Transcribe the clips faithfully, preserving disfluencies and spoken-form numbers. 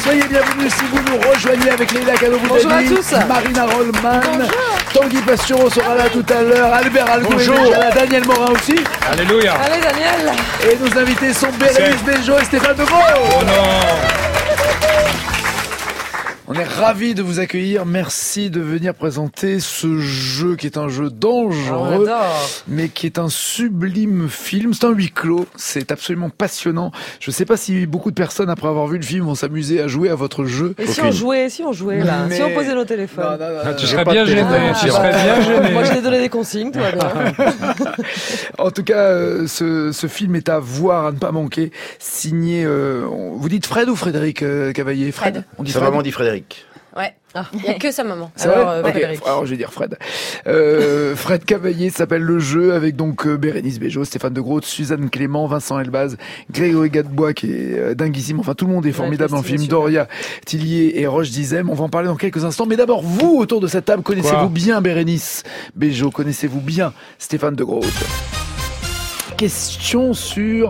Soyez bienvenus si vous nous rejoignez avec Leila Kaloboudani. Bonjour à tous. Marina Rollman. Bonjour. Tanguy Pastureau sera là tout à l'heure. Albert Algo est déjà là. Daniel Morin aussi. Alléluia. Allez Daniel. Et nos invités sont Bérénice Bejo et Stéphane De Gros. Oh non. On est ravis de vous accueillir. Merci de venir présenter ce jeu qui est un jeu dangereux, adore. mais qui est un sublime film. C'est un huis clos. C'est absolument passionnant. Je ne sais pas si beaucoup de personnes, après avoir vu le film, vont s'amuser à jouer à votre jeu. Et si on jouait, si on jouait là, Mais- si on posait nos téléphones. Non, non, non, Ah, non, tu non. serais pas bien de gêné. téléphone. Tu serais bien gêné. Moi, je t'ai donné des consignes, tout va bien. En tout cas, euh, ce, ce film est à voir, à ne pas manquer. Signé, euh, on- vous dites Fred ou Frédéric euh, Cavaillé? Fred. Fred. On dit Sa Fred. maman dit Frédéric. Ouais. Il n'y a que sa maman. C'est Alors, vrai euh, Ok, Frédéric. alors je vais dire Fred. Euh, Fred Cavaillé s'appelle le jeu avec donc euh, Bérénice Bejo, Stéphane De Groot, Suzanne Clément, Vincent Elbaz, Grégory Gadebois qui est euh, dinguissime. Enfin, tout le monde est formidable dans le film. Christine, Doria Tillier et Roche Dizem. On va en parler dans quelques instants. Mais d'abord, vous, autour de cette table, connaissez-vous Quoi bien Bérénice Bejo? Connaissez-vous bien Stéphane De Groot? Question sur...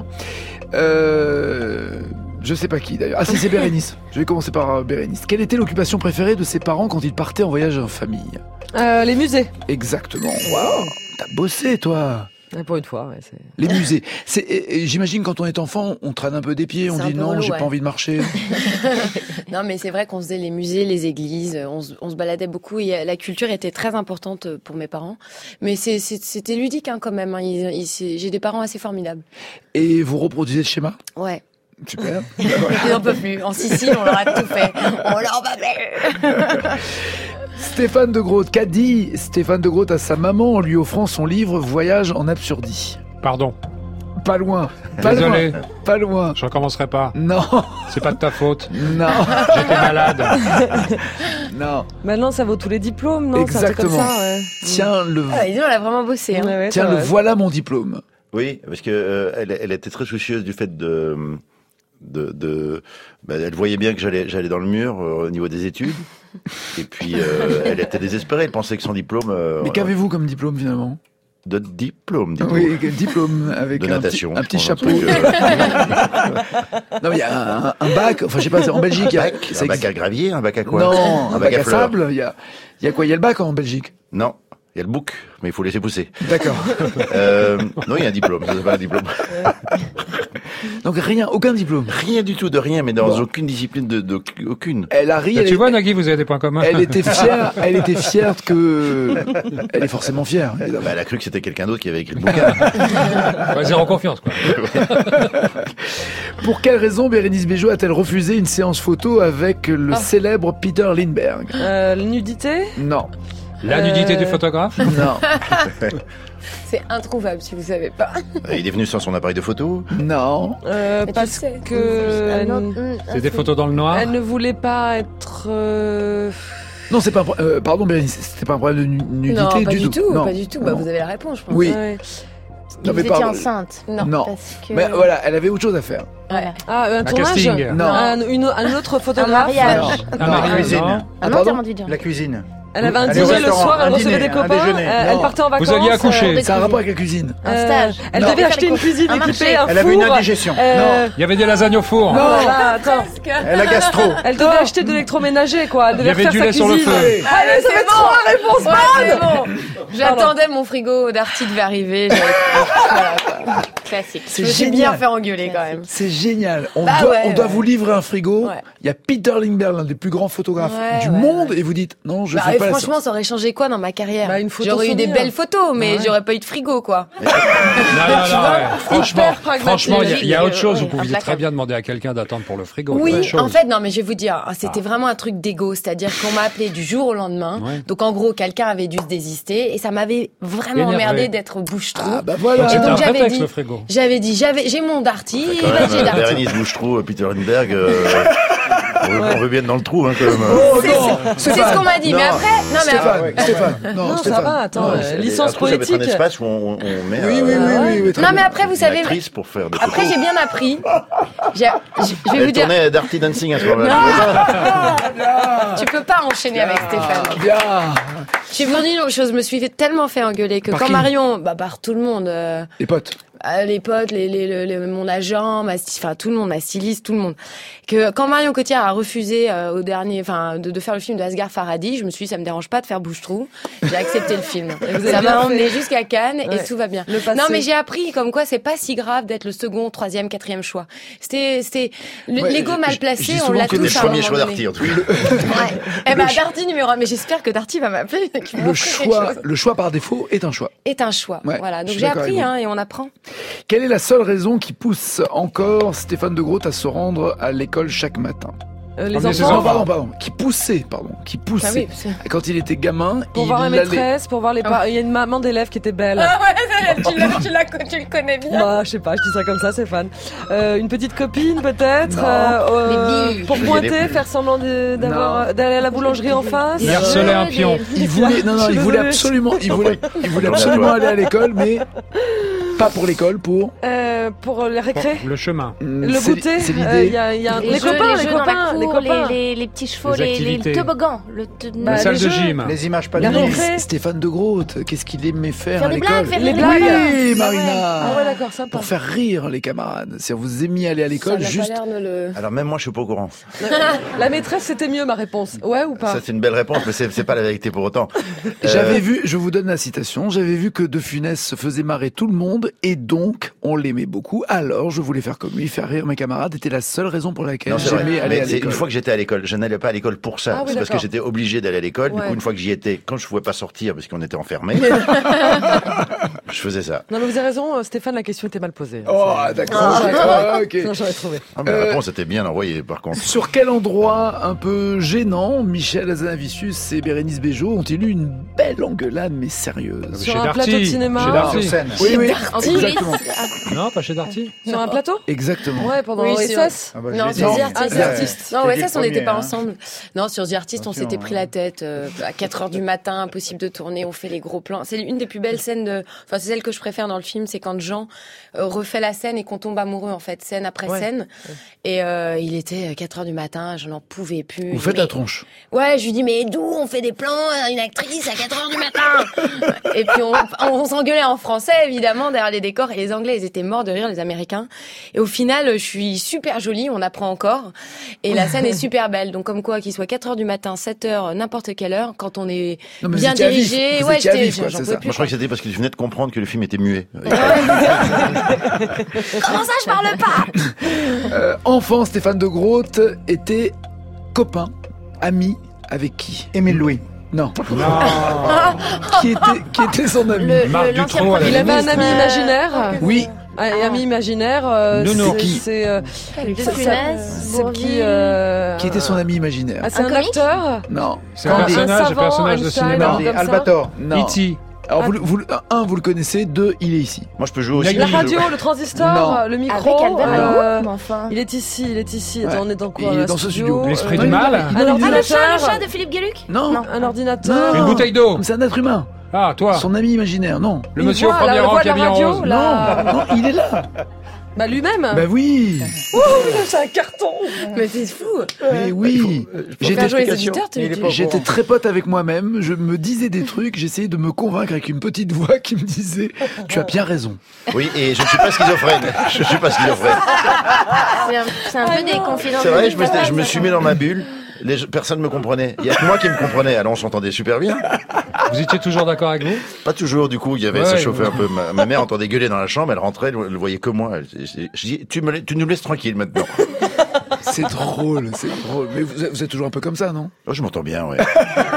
Euh... Je sais pas qui d'ailleurs. Ah si, c'est Bérénice. Je vais commencer par euh, Bérénice. Quelle était l'occupation préférée de ses parents quand ils partaient en voyage en famille? Euh, les musées. Exactement. Waouh, t'as bossé toi. Ouais, pour une fois, ouais, c'est... Les musées. C'est, et- et j'imagine quand on est enfant, on traîne un peu des pieds, on C'est un dit peu non, relou, j'ai ouais. pas envie de marcher. Non, mais c'est vrai qu'on faisait les musées, les églises, on, se- on se baladait beaucoup. Et la culture était très importante pour mes parents. Mais c'est, c'est- c'était ludique hein, quand même. Hein. Ils- ils- c'est- j'ai des parents assez formidables. Et vous reproduisez le schéma? Ouais. Super. Ils n'en peuvent plus. En Sicile, on leur a tout fait. On leur va faire. Stéphane De Groot, qu'a dit Stéphane De Groot à sa maman en lui offrant son livre Voyage en absurdie? Pardon. Pas loin. Pas Désolé. loin. Pas loin. Je recommencerai pas. Non. C'est pas de ta faute. Non. J'étais malade. Non. Maintenant, ça vaut tous les diplômes, non? C'est un truc Exactement. comme ça, ouais. Ah, Tiens le, dis donc, on a vraiment bossé. Hein. Ouais, ouais, tiens ça le va. voilà mon diplôme. Oui, parce que euh, elle, elle était très soucieuse du fait de, de, de bah, elle voyait bien que j'allais, j'allais dans le mur euh, au niveau des études. Et puis euh, elle était désespérée. Elle pensait que son diplôme. Euh, Mais voilà, qu'avez-vous comme diplôme finalement? de diplôme, diplôme. Oui, quel diplôme avec De un natation. petit, un petit je pense, chapeau. un truc, euh, Non, mais il y a un, un bac. Enfin, je sais pas. c'est- En Belgique, il y a, bac, ça un bac existe- à gravier, un bac à quoi? Non, un bac à fleurs. sable. Il y a, il y a quoi? Il y a le bac en Belgique. Non, il y a le bouc, mais il faut laisser pousser. D'accord. Euh, non, il y a un diplôme. C'est pas un diplôme. Donc rien, aucun diplôme. Rien du tout, de rien, mais dans Bon. aucune discipline de, de aucune. Elle a ri. Et Elle, tu est- vois, Nagui, vous avez des points communs. elle était fière. Elle était fière que. Elle est forcément fière. évidemment. Bah, elle a cru que c'était quelqu'un d'autre qui avait écrit le bouquin. Ouais, zéro confiance, quoi. Pour quelle raison Bérénice Bejo a-t-elle refusé une séance photo avec le Ah. célèbre Peter Lindbergh? Euh, la nudité? Non, La nudité Euh, du photographe. non, C'est introuvable si vous savez pas. Il est venu sans son appareil de photo. non. Euh, Mais tu parce sais, que... un Elle, autre- hum, C'est des photos dans le noir. elle ne voulait pas être... euh, Non, c'est pas. un pro- euh, pardon, Bérénice, c'était pas un problème de nu- nudité Non, pas du tout. Non. Pas du tout. Bah, Non. vous avez la réponse, je pense. Oui. ouais. Non, Vous mais étiez pardon. enceinte. Non. Non. Parce que... Mais voilà, elle avait autre chose à faire. Ouais. Ah, un Un tournage? casting. Non. Un, une- un autre photographe? mariage. Non. Un Non. mariage, cuisine. non. Un pardon enterrement de vie. La cuisine. Elle avait un Aller au dîner le restaurant, soir, elle un recevait dîner, des un copains, déjeuner. euh, elle Non. partait en vacances. Vous alliez accoucher. euh, Ça a un rapport avec la cuisine. Un euh, stage. Elle Non. devait acheter une cuisine Un équipée, marché. un Elle avait une four. indigestion. Euh, Il y avait des lasagnes au four. Non, là, attends. Elle a gastro. Elle devait acheter de l'électroménager, quoi. Elle Il y devait avait refaire du sa lait sur le cuisine. feu. Allez, ça c'est fait bon. trois réponses Ouais, c'est bonnes. bon. J'attendais mon frigo d'Arty devait arriver. j'avais- Voilà, quoi. Classique. C'est Je me suis génial. bien fait engueuler quand même. C'est génial. On, Bah doit, ouais, on doit ouais. vous livrer un frigo. Ouais. Il y a Peter Lindbergh, l'un des plus grands photographes Ouais, du ouais, monde, ouais. et vous dites non, je Bah, fais et pas franchement, la ça aurait changé quoi dans ma carrière? Bah, une photo J'aurais eu des souvenir. belles photos, mais Ouais. j'aurais pas eu de frigo, quoi. Non, non, non, ouais. Franchement, pragmatique. franchement, il y a- il y, a autre chose. Vous Ouais, pouviez implacable. très bien demander à quelqu'un d'attendre pour le frigo. Oui, Autre chose. en fait, non, mais je vais vous dire, ah, c'était vraiment un truc d'égo, c'est-à-dire qu'on m'a appelé du jour au lendemain. Ouais. Donc, en gros, quelqu'un avait dû se désister et ça m'avait vraiment Énervé. emmerdé d'être bouche-trou. Ah bah voilà. Donc Et c'était donc, un j'avais prétexte, dit- le frigo. J'avais dit, j'avais, j'ai mon Darty, Quand bah, même, j'ai euh, Darty. Bérénice Bouche-Trou, Peter Lindbergh, euh, on, veut, on veut bien être dans le trou, hein, quand même. Oh C'est- non, C'est Stéphane. ce qu'on m'a dit, mais Non. après, non, mais Stéphane, après- Stéphane, non, Non, ça Stéphane. va, attends. Non, euh, C'est- licence après, ça va être poétique. un espace où on, on met Oui, euh, oui, oui, oui, oui, très Non, bien. mais après, vous une savez, actrice pour faire des après, photos. j'ai bien appris. J'ai- Je je vais Elle vous dire, tournait à Dirty Dancing à ce moment-là. tu peux pas enchaîner avec Stéphane. Bien. Je vais vous dire une chose, je me suis fait tellement fait engueuler que Par quand qui Marion, bah, par tout le monde, euh, Les potes. Ah, les potes, les, les, les, les- mon agent, ma, sti- enfin tout le monde, ma styliste, tout le monde. Que quand Marion Cotillard a refusé euh, au dernier, enfin de, de faire le film de Asghar Farhadi, je me suis dit ça me dérange pas de faire bouche-trou. J'ai accepté le film. vous avez Ça bien m'a fait. emmené jusqu'à Cannes Ouais. et tout va bien. Le passé. Non mais j'ai appris comme quoi c'est pas si grave d'être le second, troisième, quatrième choix. C'était, c'était le- Ouais, l'ego je- mal je placé, dis on souvent l'a que tous le C'était à le un premier moment choix donné. d'Arty, en tout cas. Ouais. Eh ben Darty numéro un, mais j'espère que Darty va m'appeler. et qu'il va Le m'offrir quelque choix, chose. le choix par défaut est un choix. Est un choix. Ouais, Voilà. je Donc suis j'ai d'accord appris avec vous. hein, et on apprend. Quelle est la seule raison qui pousse encore Stéphane de Groot à se rendre à l'école chaque matin? Euh, les Emmener ses Non, enfants, enfants. pardon, pardon. Qui poussait, pardon. Qui poussait. Ah oui, c'est- Quand il était gamin, pour il voir la allait- maîtresse, pour voir les parents. Il y a une maman d'élève qui était belle. Ah ouais, tu, l'as, tu, l'as, tu le connais bien. Bah, je sais pas, je dis ça comme ça, c'est fan. Euh, une petite copine peut-être. Non. euh, Des billes. pour Je pointer, connais plus. faire semblant de- d'avoir, d'aller à la boulangerie en face. Il harcelait un pion. Il voulait, non, non, Je suis il voulait désolée. absolument, il voulait, il voulait Bonne absolument journée à aller à l'école, mais pas pour l'école, pour Euh, pour les récrés. Le chemin. Le C'est- goûter, C'est euh, l'idée. il y a, il y a Les, les jeux, copains, les les jeux dans la copains, cour, les copains. les, les, les petits chevaux, Les les, les activités. toboggans. Le te- La Bah, salle les de jeux. gym. Les images pas La de rentrée. Stéphane de Groot, qu'est-ce qu'il aimait faire, Faire à des l'école? blagues, faire Les des blagues. Oui, Ah Marina. Ah ouais, d'accord, sympa. Pour faire rire les camarades. C'est vous aimiez aller à Ça l'école n'a juste. pas l'air de le... Alors même moi, je suis pas au courant. La maîtresse, c'était mieux ma réponse. Ouais ou pas? Ça, c'est une belle réponse, mais c'est c'est pas la vérité pour autant. Euh, J'avais vu, je vous donne la citation, j'avais vu que De Funès faisait marrer tout le monde et donc on l'aimait beaucoup. Alors je voulais faire comme lui, faire rire mes camarades. C'était la seule raison pour laquelle Non, c'est vrai. j'aimais aller Mais à c'est l'école. une fois que j'étais à l'école, je n'allais pas à l'école pour ça. Ah oui, c'est parce que d'accord. j'étais obligé d'aller à l'école. Du Ouais. coup, une fois que j'y étais, quand je pouvais pas sortir parce qu'on était enfermés, je faisais ça. Non, mais vous avez raison, euh, Stéphane, la question était mal posée. Oh, d'accord. d'accord, ok. Sinon, j'aurais trouvé. Ah, mais la Euh, réponse était bien envoyée, par contre. Sur quel endroit un peu gênant Michel Hazanavicius et Bérénice Bejo ont-ils eu une belle engueulade mais sérieuse? Sur Chez un Darty. plateau de cinéma. Chez Sur Darty. scène. Oui, oui, En exactement. Non, pas chez Darty. Sur un plateau? Exactement. Ouais, pendant Oui, O S sur- S. Ah bah, je Non, l'ai sur dit. The Artist. Ah, The Artist. Non, T'es ouais, dit ça, on le n'était pas premier, hein. ensemble. Non, sur The Artist, on Attention, s'était pris hein. la tête. euh, à quatre heures du matin, impossible de tourner, on fait les gros plans. C'est une des plus belles scènes de... Enfin, c'est celle que je préfère dans le film, c'est quand Jean euh, refait la scène et qu'on tombe amoureux, en fait, scène après Ouais. scène. Et euh, il était quatre heures du matin, je n'en pouvais plus. Vous Je faites dis, la mais- tronche. Ouais, je lui dis, mais d'où on fait des plans à une actrice à quatre heures du matin? Et puis on, on s'engueulait en français, évidemment, derrière les décors. Et les Anglais, ils étaient morts de rire, les Américains. Et au final, je suis super jolie, on apprend encore. Et la scène est super belle. Donc comme quoi, qu'il soit quatre heures du matin, sept heures, n'importe quelle heure, quand on est Non, mais vous bien étiez à vif. dirigé, Vous ouais, étiez à j'étais, vif, quoi, j'en c'est pouvais ça. plus. Moi, je crois que c'était parce que tu venais de comprendre que le film était muet. Comment ça, je parle pas? Euh, enfant, Stéphane de Groot était copain, ami avec qui? Émile Louis. Non. Non. Qui était, qui était son ami? Le, Marc le, l'ancien Dutroux, Premier elle Il avait un ministre, ami euh, imaginaire. Oui. Un ami imaginaire. euh, Nounours. c'est- Qui C'est euh, De c'est- Funès, c'est Bourvil. qui euh, Qui était son ami imaginaire? Ah, c'est Un un, comique acteur. Non. C'est un Un personnage, un savant, personnage de Einstein, cinéma. comme Des ça. Albator. Non. E T Alors, vous, le- vous, le- un, vous le connaissez, deux, il est ici. Moi, je peux jouer aussi. Nagui. La Oui, radio, le transistor, Non. le micro. Avec Albert euh, Hugo, mais enfin. Il est ici, il est ici. Attends, Ouais. on est dans quoi Il là, est dans ce studio. L'esprit Euh, du non, mal. Un Ah, le chat, le ordinateur. chat de Philippe Gueluc? Non. Non. Un ordinateur. Non. Une bouteille d'eau. C'est un être humain. Ah, toi. Son ami imaginaire, non. Le Une monsieur au voix, premier la rang voix qui de est la bien radio, rose. la- Non, non, il est là. Bah lui-même. Bah oui. C'est un carton. Mais c'est fou. Mais oui. Pour J'étais faire jouer les explication. auditeurs, tu, Il est tu- pas au J'étais courant. très pote avec moi-même, je me disais des trucs, j'essayais de me convaincre avec une petite voix qui me disait « Tu as bien raison Oui, et je ne suis pas schizophrène. Je ne suis pas schizophrène. C'est un, c'est un peu des confidences. C'est vrai, je me, de je me suis mis dans ma bulle. Les, personne ne me comprenait. Il y a que moi qui me comprenais. Alors on s'entendait super bien. Vous étiez toujours d'accord avec vous? Pas toujours, du coup, il y avait, Ouais, ça chauffait ouais. un peu. Ma, ma mère entendait gueuler dans la chambre, elle rentrait, elle, elle voyait que moi. Elle- je, je dis, tu, me, la- tu nous laisses tranquille maintenant. ». C'est drôle, c'est drôle. Mais vous êtes, vous êtes toujours un peu comme ça, non? Oh, je m'entends bien, ouais.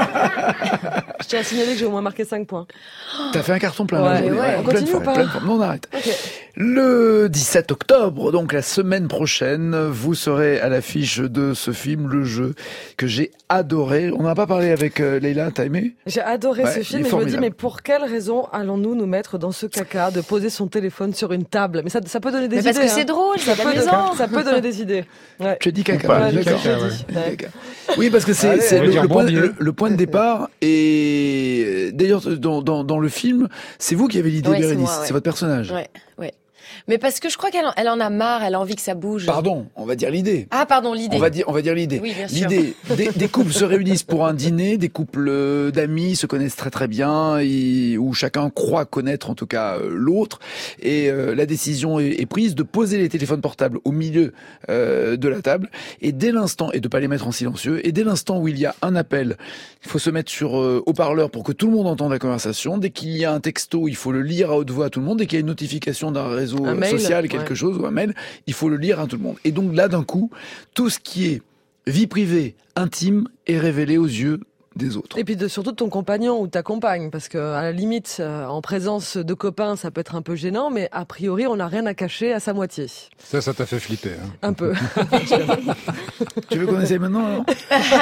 Je tiens à signaler que j'ai au moins marqué cinq points. T'as fait un carton plein. Ouais, là, aujourd'hui. ouais. En On pleine continue forme, ou pas pleine forme. Non, on arrête. Ok. Le dix-sept octobre, donc la semaine prochaine, vous serez à l'affiche de ce film, Le Jeu, que j'ai adoré. On n'en a pas parlé avec euh, Leïla, t'as aimé? J'ai adoré Ouais, ce il film est et je me dis formidable. mais pour quelle raison allons-nous nous mettre dans ce caca de poser son téléphone sur une table? Mais ça, ça peut donner des Mais idées. parce que hein. c'est drôle, Ça c'est peut, amusant. ça peut donner des idées. Ouais. Tu as dit caca. Ou pas, ouais, j'ai dit d'accord. caca, J'ai ouais. dit caca. Oui, parce que c'est Allez, c'est on va le, dire le point, bourbier. le, le point de départ. Et d'ailleurs, dans, dans, dans le film, c'est vous qui avez l'idée, Ouais, c'est Bérénice. moi, ouais. C'est votre personnage. Ouais, ouais. Mais parce que je crois qu'elle en, elle en a marre, elle a envie que ça bouge. Pardon, on va dire l'idée. Ah, pardon, l'idée. On va dire, on va dire l'idée. Oui, bien sûr. L'idée, des, des couples se réunissent pour un dîner, des couples d'amis se connaissent très très bien, et, où chacun croit connaître en tout cas euh, l'autre, et euh, la décision est, est prise de poser les téléphones portables au milieu euh, de la table, et dès l'instant, et de pas les mettre en silencieux, et dès l'instant où il y a un appel, il faut se mettre sur euh, haut-parleur pour que tout le monde entende la conversation. Dès qu'il y a un texto, il faut le lire à haute voix à tout le monde. Dès qu'il y a une notification d'un réseau Un mail, social, quelque ouais. chose, ou un mail, il faut le lire à tout le monde. Et donc là, d'un coup, tout ce qui est vie privée, intime, est révélé aux yeux des autres. Et puis de, surtout de ton compagnon ou de ta compagne, parce que à la limite, euh, en présence de copains, ça peut être un peu gênant, mais a priori, on n'a rien à cacher à sa moitié. Ça, ça t'a fait flipper. Hein. Un peu. Tu veux qu'on essaye maintenant, alors?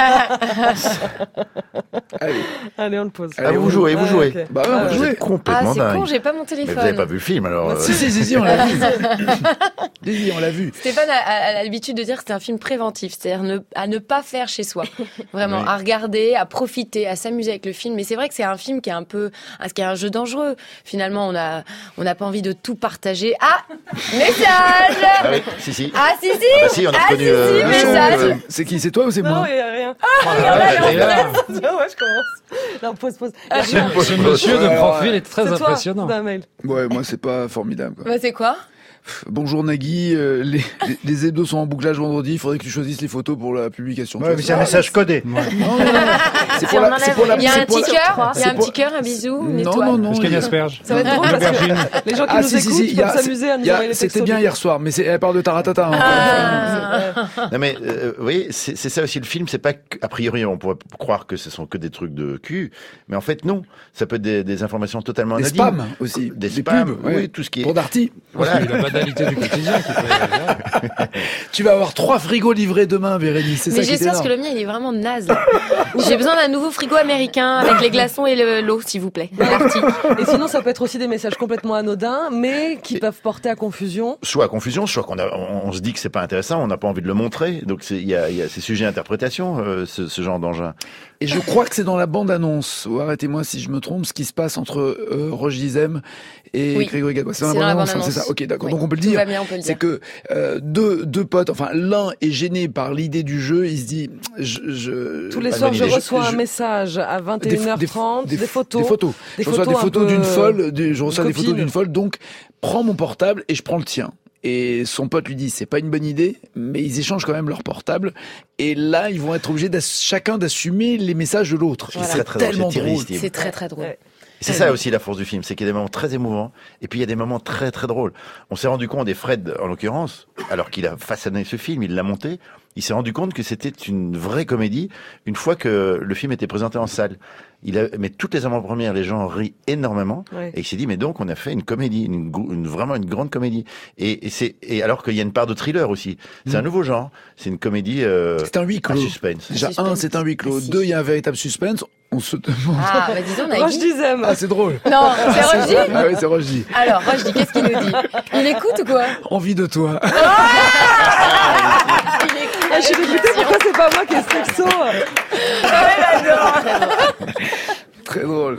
Allez. Allez, on le pose. Allez, Ah, vous on jouez, vous Ah, jouez. ok. Bah ouais, on Ah, va ouais. Vous jouer. êtes Ah, complètement c'est dingue. con, j'ai pas mon Mais téléphone. vous avez pas vu le film, alors. euh, Si, si, si, si, on l'a vu. Si, si, on l'a vu. Stéphane a, a- a l'habitude de dire que c'est un film préventif, c'est-à-dire ne, à ne pas faire chez soi. Vraiment, Oui. à regarder, à profiter, à s'amuser avec le film. Mais c'est vrai que c'est un film qui est un peu, ah, qui est un jeu dangereux. Finalement, on a, on n'a pas envie de tout partager. Ah, message. Ah oui, si, si. Ah si si. Ah bah si, on a Ah, reconnu. si, euh, si, le mais son, ça, euh, C'est qui? C'est toi ou c'est Non, moi? il n'y a rien. Oh là là, et là, ouais, je commence. Non, pause, pause. Ah, Il y a rien. ce monsieur de Ouais, profil ouais. est très C'est toi, impressionnant. d'un mail. Ouais, moi, c'est pas formidable, quoi. Bah, c'est quoi? Pff, Bonjour Nagui, euh, les, les, les hebdos sont en bouclage vendredi, il faudrait que tu choisisses les photos pour la publication. Ouais, mais c'est un message codé. Non, non, non. C'est Si pour on la, enlève- c'est pour la, Il y a c'est un pour petit la- cœur, il y a c'est un pour- petit cœur, un bisou, une Non, étoile. non, non. Est-ce qu'il y a il une y a- asperge? Ça va être drôle parce Aubergine. que les gens qui Ah, nous si, si, écoutent si, il y a- peuvent s'amuser à nous il y a- envoyer des C'était textos. bien hier soir, mais c'est, elle parle de Taratata. hein. Ah. Non mais euh, vous voyez, c'est c'est ça aussi le film. C'est pas que- a priori on pourrait croire que ce sont que des trucs de cul, mais en fait non. Ça peut être des, des informations totalement Des anodines. spams aussi. Des Des spams, pubs, ouais. oui, tout ce qui est. Pour Darty. Voilà. La banalité du quotidien. Qui peut... Tu vas avoir trois frigos livrés demain, Bérénice. C'est ça Mais qui j'espère parce t'énerve. que le mien il est vraiment naze. J'ai besoin d'un nouveau frigo américain avec les glaçons et le- l'eau, s'il vous plaît. Merci. Et sinon, ça peut être aussi des messages complètement anodins, mais qui Et- peuvent porter à confusion. Soit à confusion, soit qu'on a, on, on se dit que c'est pas intéressant, on n'a pas envie de le montrer. Donc c'est- il y a, il y a ces sujets d'interprétation, euh, ce, ce genre d'engin. Et je crois que c'est dans la bande-annonce, ou arrêtez-moi si je me trompe, ce qui se passe entre euh, Roche Dizem et Oui. Grégory Gadebois. C'est dans C'est la dans la bande-annonce, hein, bande-annonce. c'est ça. Ok, d'accord. Oui. Donc on peut le Tout dire. va bien, on peut le C'est dire. que euh, deux, deux potes, enfin l'un est gêné par l'idée du jeu, il se dit, je, je Tous les Pas soirs, bonne je idée. reçois Je- un message à vingt et des, une heures trente, des, photos. des photos. Des je reçois photos des un photos peu, d'une euh, folle, des- je reçois des photos copine. d'une folle, donc prends mon portable et je prends le tien. Et son pote lui dit c'est pas une bonne idée, mais ils échangent quand même leur portable. Et là, ils vont être obligés d'ass- chacun d'assumer les messages de l'autre. Voilà. Et C'est c'est très drôle, tellement c'est drôle. triste. C'est très très drôle. Ouais. Et c'est ça aussi la force du film, c'est qu'il y a des moments très émouvants, et puis il y a des moments très très drôles. On s'est rendu compte, et Fred en l'occurrence, alors qu'il a façonné ce film, il l'a monté, il s'est rendu compte que c'était une vraie comédie une fois que le film était présenté en salle. Il a, mais toutes les avant-premières, les gens rient énormément, Ouais. et il s'est dit mais donc on a fait une comédie, une, gro- une- vraiment une grande comédie. Et, et c'est et alors qu'il y a une part de thriller aussi. C'est un nouveau genre, c'est une comédie euh, C'est un huis à clos. suspense. Déjà, Suspense. un, c'est un huis clos. Ah, si. Deux, il y a un véritable suspense. On se demande. Ah, bah disons, Roche Nagui. Dizem. Ah, c'est drôle. Non, c'est Roche. Ah oui, c'est Roche dit. Alors, Roche dit, qu'est-ce qu'il nous dit? Il écoute ou quoi? Envie de toi. Il écoute. Ah, je suis dégoûtée, pourquoi c'est pas moi qui ai ce texto? Très drôle.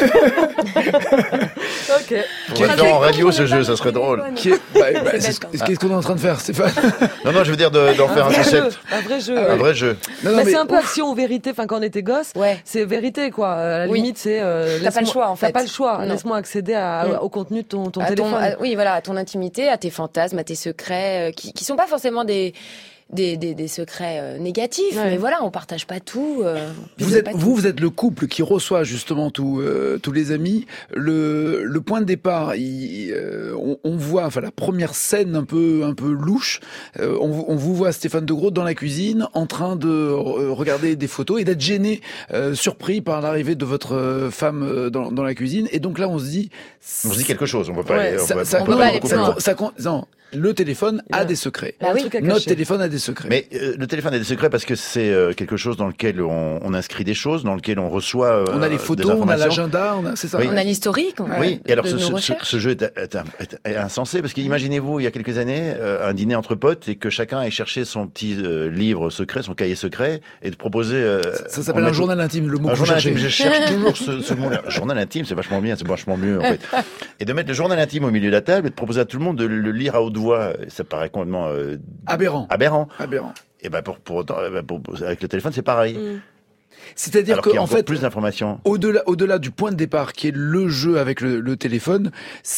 Ok. On va le faire en radio ce jeu, ça serait drôle. Qui est- bah, bah, C'est c'est ce bête, que- Qu'est-ce qu'on est en train de faire, Stéphane? Non, non, je veux dire de- d'en faire un vrai jeu, concept, un vrai jeu. un ouais. vrai jeu. Non, non, Mais mais c'est un peu ouf. action ou vérité. Enfin, quand on était gosse, Ouais. c'est vérité, quoi. À la Oui. limite, c'est. euh, T'as pas le laisse-moi- choix, en fait. T'as pas le choix. Non. Laisse-moi accéder à, Mm. au contenu de ton, ton À ton- téléphone. à- oui, voilà, à ton intimité, à tes fantasmes, à tes secrets, euh, qui, qui sont pas forcément des, des, des, des secrets euh, négatifs, Ouais. mais voilà, on partage pas tout. euh, on Vous sait êtes, pas vous, vous êtes le couple qui reçoit justement tous euh, tous les amis. Le, le point de départ, il, euh, on, on voit, enfin la première scène un peu un peu louche. euh, on, vous- on vous voit Stéphane de Groot dans la cuisine, en train de euh, regarder des photos et d'être gêné, euh, surpris par l'arrivée de votre euh, femme euh, dans, dans la cuisine. Et donc là, on se dit, On se dit quelque chose, on peut pas Ouais, aller, on ça, peut- ça, on peut peut pas pas aller aller beaucoup plus plus loin. loin. ça, con- non, le téléphone Il a a- des secrets. Il y a un oui. truc à Notre cacher. téléphone a des secrets. Mais euh, le téléphone a des secrets parce que c'est euh, quelque chose dans lequel on, on inscrit des choses, dans lequel on reçoit euh, on a les des photos, on a informations. l'agenda, on a, c'est ça. Oui. On a l'historique. on a Oui, et alors de ce, nos ce- ce, recherches. ce jeu est, est, est- est insensé parce qu'imaginez-vous il y a quelques années euh, un dîner entre potes et que chacun ait cherché son petit euh, livre secret, son cahier secret et de proposer. Euh, Ça s'appelle on un met- journal intime, le mot Un que vous journal cherchez. intime, je cherche toujours ce, ce mot-là. Journal intime, c'est vachement bien, c'est vachement mieux en fait. Et de mettre le journal intime au milieu de la table et de proposer à tout le monde de le lire à haute voix, ça paraît complètement euh, Aberrant. aberrant. Aberrant. Et ben pour, pour autant, eh ben, pour- pour- avec le téléphone c'est pareil. Mm. C'est-à-dire Alors qu'il y a qu'en encore fait, plus d'informations. au-delà, au-delà du point de départ qui est le jeu avec le, le téléphone,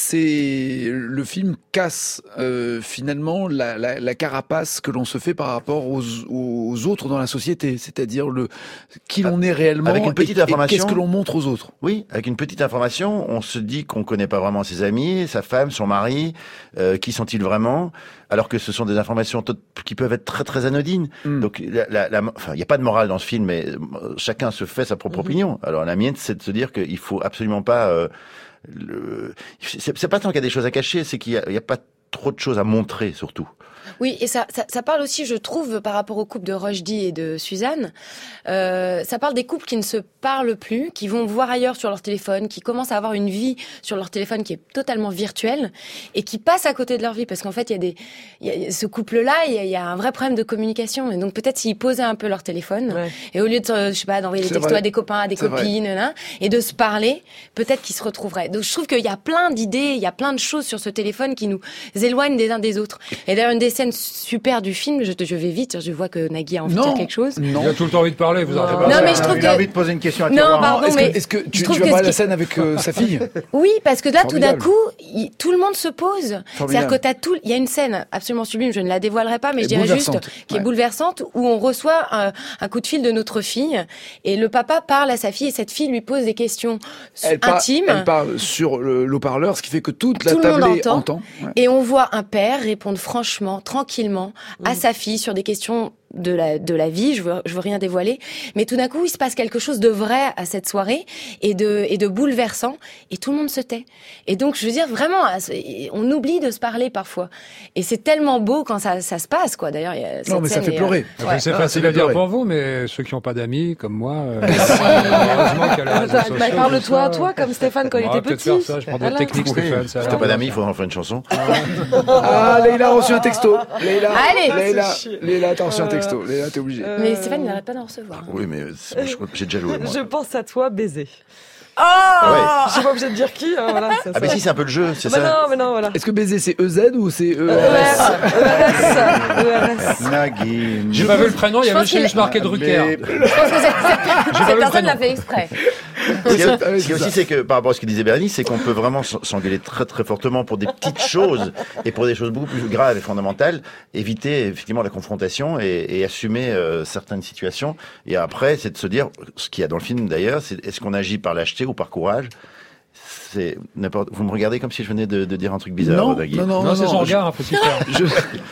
c'est le film casse euh, finalement la, la, la carapace que l'on se fait par rapport aux, aux autres dans la société, c'est-à-dire le qui l'on est réellement Avec une petite et, et information. qu'est-ce que l'on montre aux autres. Oui, avec une petite information, on se dit qu'on connaît pas vraiment ses amis, sa femme, son mari, euh, qui sont-ils vraiment, alors que ce sont des informations tot- qui peuvent être très très anodines. Mm. Donc, la, la, la- enfin, il n'y a pas de morale dans ce film, mais euh, chacun se fait sa propre Mhm. opinion. Alors la mienne, c'est de se dire qu'il faut absolument pas. Euh, le... c'est, c'est pas tant qu'il y a des choses à cacher, c'est qu'il y a, il y a pas trop de choses à montrer, surtout. Oui, et ça, ça, ça parle aussi, je trouve, par rapport au couple de Rushdie et de Suzanne, euh, ça parle des couples qui ne se parlent plus, qui vont voir ailleurs sur leur téléphone, qui commencent à avoir une vie sur leur téléphone qui est totalement virtuelle et qui passent à côté de leur vie parce qu'en fait, il y a des, il y a ce couple-là, il y a, il y a un vrai problème de communication et donc peut-être s'ils posaient un peu leur téléphone Ouais. et au lieu de, je sais pas, d'envoyer des C'est textos vrai. à des copains, à des C'est vrai. copines, là, et de se parler, peut-être qu'ils se retrouveraient. Donc je trouve qu'il y a plein d'idées, il y a plein de choses sur ce téléphone qui nous éloignent des uns des autres. Et d'ailleurs, une des scènes super du film, je, te- je vais vite, je vois que Nagui a envie de dire quelque chose. Il Non. a tout le temps envie de parler, vous arrêtez Non. pas. Non, mais je trouve Il a que- envie de poser une question à Non, Thierry. pardon, Est-ce mais que, est-ce que je tu, trouve tu vas que parler ce de la qui- scène avec euh, sa fille? Oui, parce que là, tout d'un Formidable. coup, il- tout le monde se pose. Formidable. C'est-à-dire que t'as tout, il y a une scène absolument sublime, je ne la dévoilerai pas, mais Et je dirais juste, bouleversante, qui est ouais. bouleversante, où on reçoit un, un coup de fil de notre fille, et le papa parle à sa fille, et cette fille lui pose des questions Elle, par- intimes. elle parle sur le- l'haut-parleur, ce qui fait que toute la Tout le monde tablée entend. entend. Ouais. Et on voit un père répondre franchement, tranquillement, à sa fille sur des questions de la de la vie. Je veux je veux rien dévoiler, mais tout d'un coup, il se passe quelque chose de vrai à cette soirée et de et de bouleversant, et tout le monde se tait. Et donc, je veux dire vraiment, on oublie de se parler parfois. Et c'est tellement beau quand ça ça se passe, quoi. D'ailleurs, il y a cette Non, mais ça scène fait est, pleurer. euh, Après, ouais. c'est Ah, facile ça à fait dire pleurer. pour vous, mais ceux qui n'ont pas d'amis, comme moi, euh, heureusement qu'il y a les réseaux Bah, sociaux, Parle-toi tout à ça. toi, comme Stéphane quand On il va était peut-être petit. faire ça, je prends d'autres Voilà. techniques, Stéphane. ça a Si t'as l'air pas bien, d'amis, il ça. faut en faire une chanson. Ah, Leïla a reçu un texto. Leïla, Allez. Leïla, C'est chier. Leïla, t'as reçu un Euh, texto. Leïla, t'es obligée. Euh, Mais Stéphane, il n'arrête pas d'en recevoir. Oui, mais c'est- je crois que j'ai déjà joué. Moi. Je pense à toi, baiser. Oh Ouais. Je suis pas obligée de dire qui, hein, voilà. ça, Ah mais ça. si, c'est un peu le jeu, c'est Mais ça. non, mais non, voilà. Est-ce que baiser c'est E Z ou c'est E E R S. E R S. Nagui. J'ai pas vu le prénom, il y Je avait pense qu'il juste marqué Drucker. Mais- Je pense que cette, cette, cette pas le personne prénom. l'a fait exprès. Ce qu'il y a, Ah oui, ce qu'il y a c'est aussi, c'est que par rapport à ce que disait Bernice, c'est qu'on peut vraiment s- s'engueuler très très fortement pour des petites choses et pour des choses beaucoup plus graves et fondamentales, éviter effectivement la confrontation et, et assumer euh, certaines situations. Et après, c'est de se dire, ce qu'il y a dans le film d'ailleurs, c'est est-ce qu'on agit par lâcheté ou par courage? C'est n'importe. Vous me regardez comme si je venais de, de dire un truc bizarre, Non, Nagui. non, non, Non, c'est son non, regard, hein, faut s'y faire. je-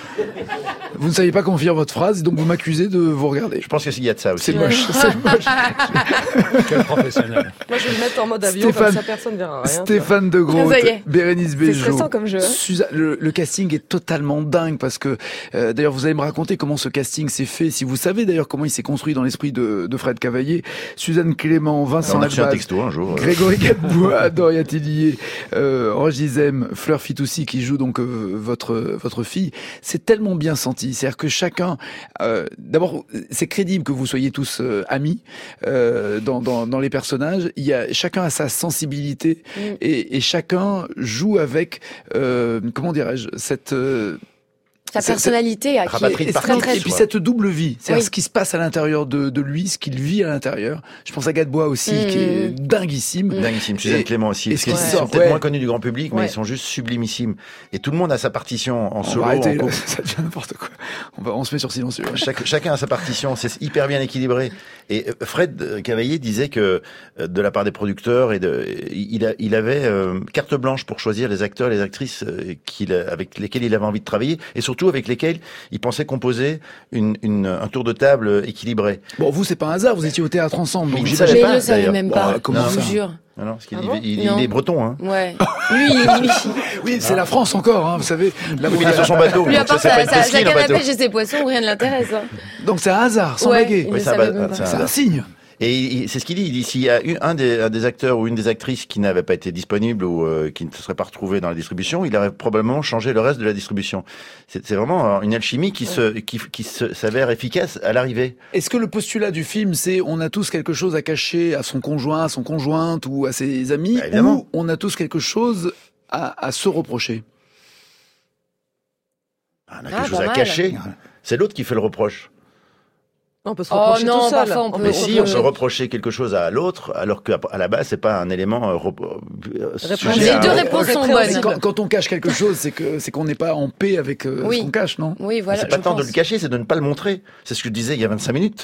Vous ne savez pas comment finir votre phrase, donc vous m'accusez de vous regarder. Je pense qu'il y a de ça aussi. C'est moche, c'est moche. Quel professionnel. Moi, je vais le mettre en mode avion, Stéphane- comme ça personne verra rien. Stéphane de Groot, Ça y est. Bérénice C'est Bejo. stressant comme jeu, hein. Suzanne- le, le casting est totalement dingue parce que, euh, d'ailleurs, vous allez me raconter comment ce casting s'est fait. Si vous savez d'ailleurs comment il s'est construit dans l'esprit de, de Fred Cavaillé, Suzanne Clément, Vincent On a reçu un Lagbaz, texto un jour. euh. Grégory Gadebois, Doria Tillier, euh, Roche Dizem, Fleur Fitoussi qui joue donc euh, votre votre fille. C'est tellement bien senti. C'est-à-dire que chacun, euh, d'abord, c'est crédible que vous soyez tous euh, amis euh, dans, dans dans les personnages. Il y a chacun a sa sensibilité Mm. et, et chacun joue avec euh, comment dirais-je cette euh, Sa C'est- personnalité, à qui Rabatterie de est très, partout. très, et puis Ouais. cette double vie, c'est-à-dire Oui. ce qui se passe à l'intérieur de, de lui, ce qu'il vit à l'intérieur. Je pense à Gadebois aussi, Mmh. qui est dinguissime. Dinguissime, Suzanne Et- Clément aussi. et Parce ce qui qu'ils sort, sont peut-être ouais. moins connus du grand public, mais Ouais. ils sont juste sublimissimes. Et tout le monde a sa partition en On solo, va arrêter, en là, couple. ça devient n'importe quoi. On, va, on se met sur silencieux. Chaque- chacun a sa partition, c'est hyper bien équilibré. Et euh, Fred euh, Cavaillé disait que euh, de la part des producteurs, et de, il, a, il avait euh, carte blanche pour choisir les acteurs, les actrices euh, qu'il, avec lesquels il avait envie de travailler, et surtout surtout avec lesquels il pensait composer une, une, un tour de table équilibré. Bon, vous, c'est pas un hasard, vous étiez au théâtre ensemble. Donc Mais il j'imagine- savait Mais pas, il le savait d'ailleurs. même Bon, pas. comment je ça vous jure. Non, non, parce qu'il Ah il- bon il, Non. il est breton, hein. Ouais. Lui, il, lui, Oui, c'est la France encore, hein, vous savez. Là, Oui, vous- il est sur son bateau. lui, à donc part ça, c'est pas sa, une sa, sa presqu'île, en canne à bateau. pêche et ses poissons, rien ne l'intéresse. Hein. Donc c'est un hasard, sans Ouais, blaguer. il Oui, le ça savait va- même pas. ça- C'est un signe. Et il- c'est ce qu'il dit. Il dit s'il y a eu un des, un des acteurs ou une des actrices qui n'avait pas été disponible ou euh, qui ne se serait pas retrouvé dans la distribution, il aurait probablement changé le reste de la distribution. C'est, c'est vraiment une alchimie qui se, qui, qui se, s'avère efficace à l'arrivée. Est-ce que le postulat du film, c'est on a tous quelque chose à cacher à son conjoint, à son conjointe ou à ses amis, Bah, évidemment. ou on a tous quelque chose à, à se reprocher? On a Ah, quelque chose pas à mal. cacher. C'est l'autre qui fait le reproche. On peut se Oh reprocher non, tout seul. parfois, on peut- Mais on si, peut- on peut reprocher quelque chose à l'autre, alors qu'à à la base, c'est pas un élément euh, rep- euh, sujet Les à- deux réponses sont Répréhensible. bonnes. Quand, quand on cache quelque chose, c'est que c'est qu'on n'est pas en paix avec euh, Oui. ce qu'on cache, non? Oui, voilà. c'est pas je tant de pense. le cacher, c'est de ne pas le montrer. C'est ce que je disais il y a vingt-cinq minutes.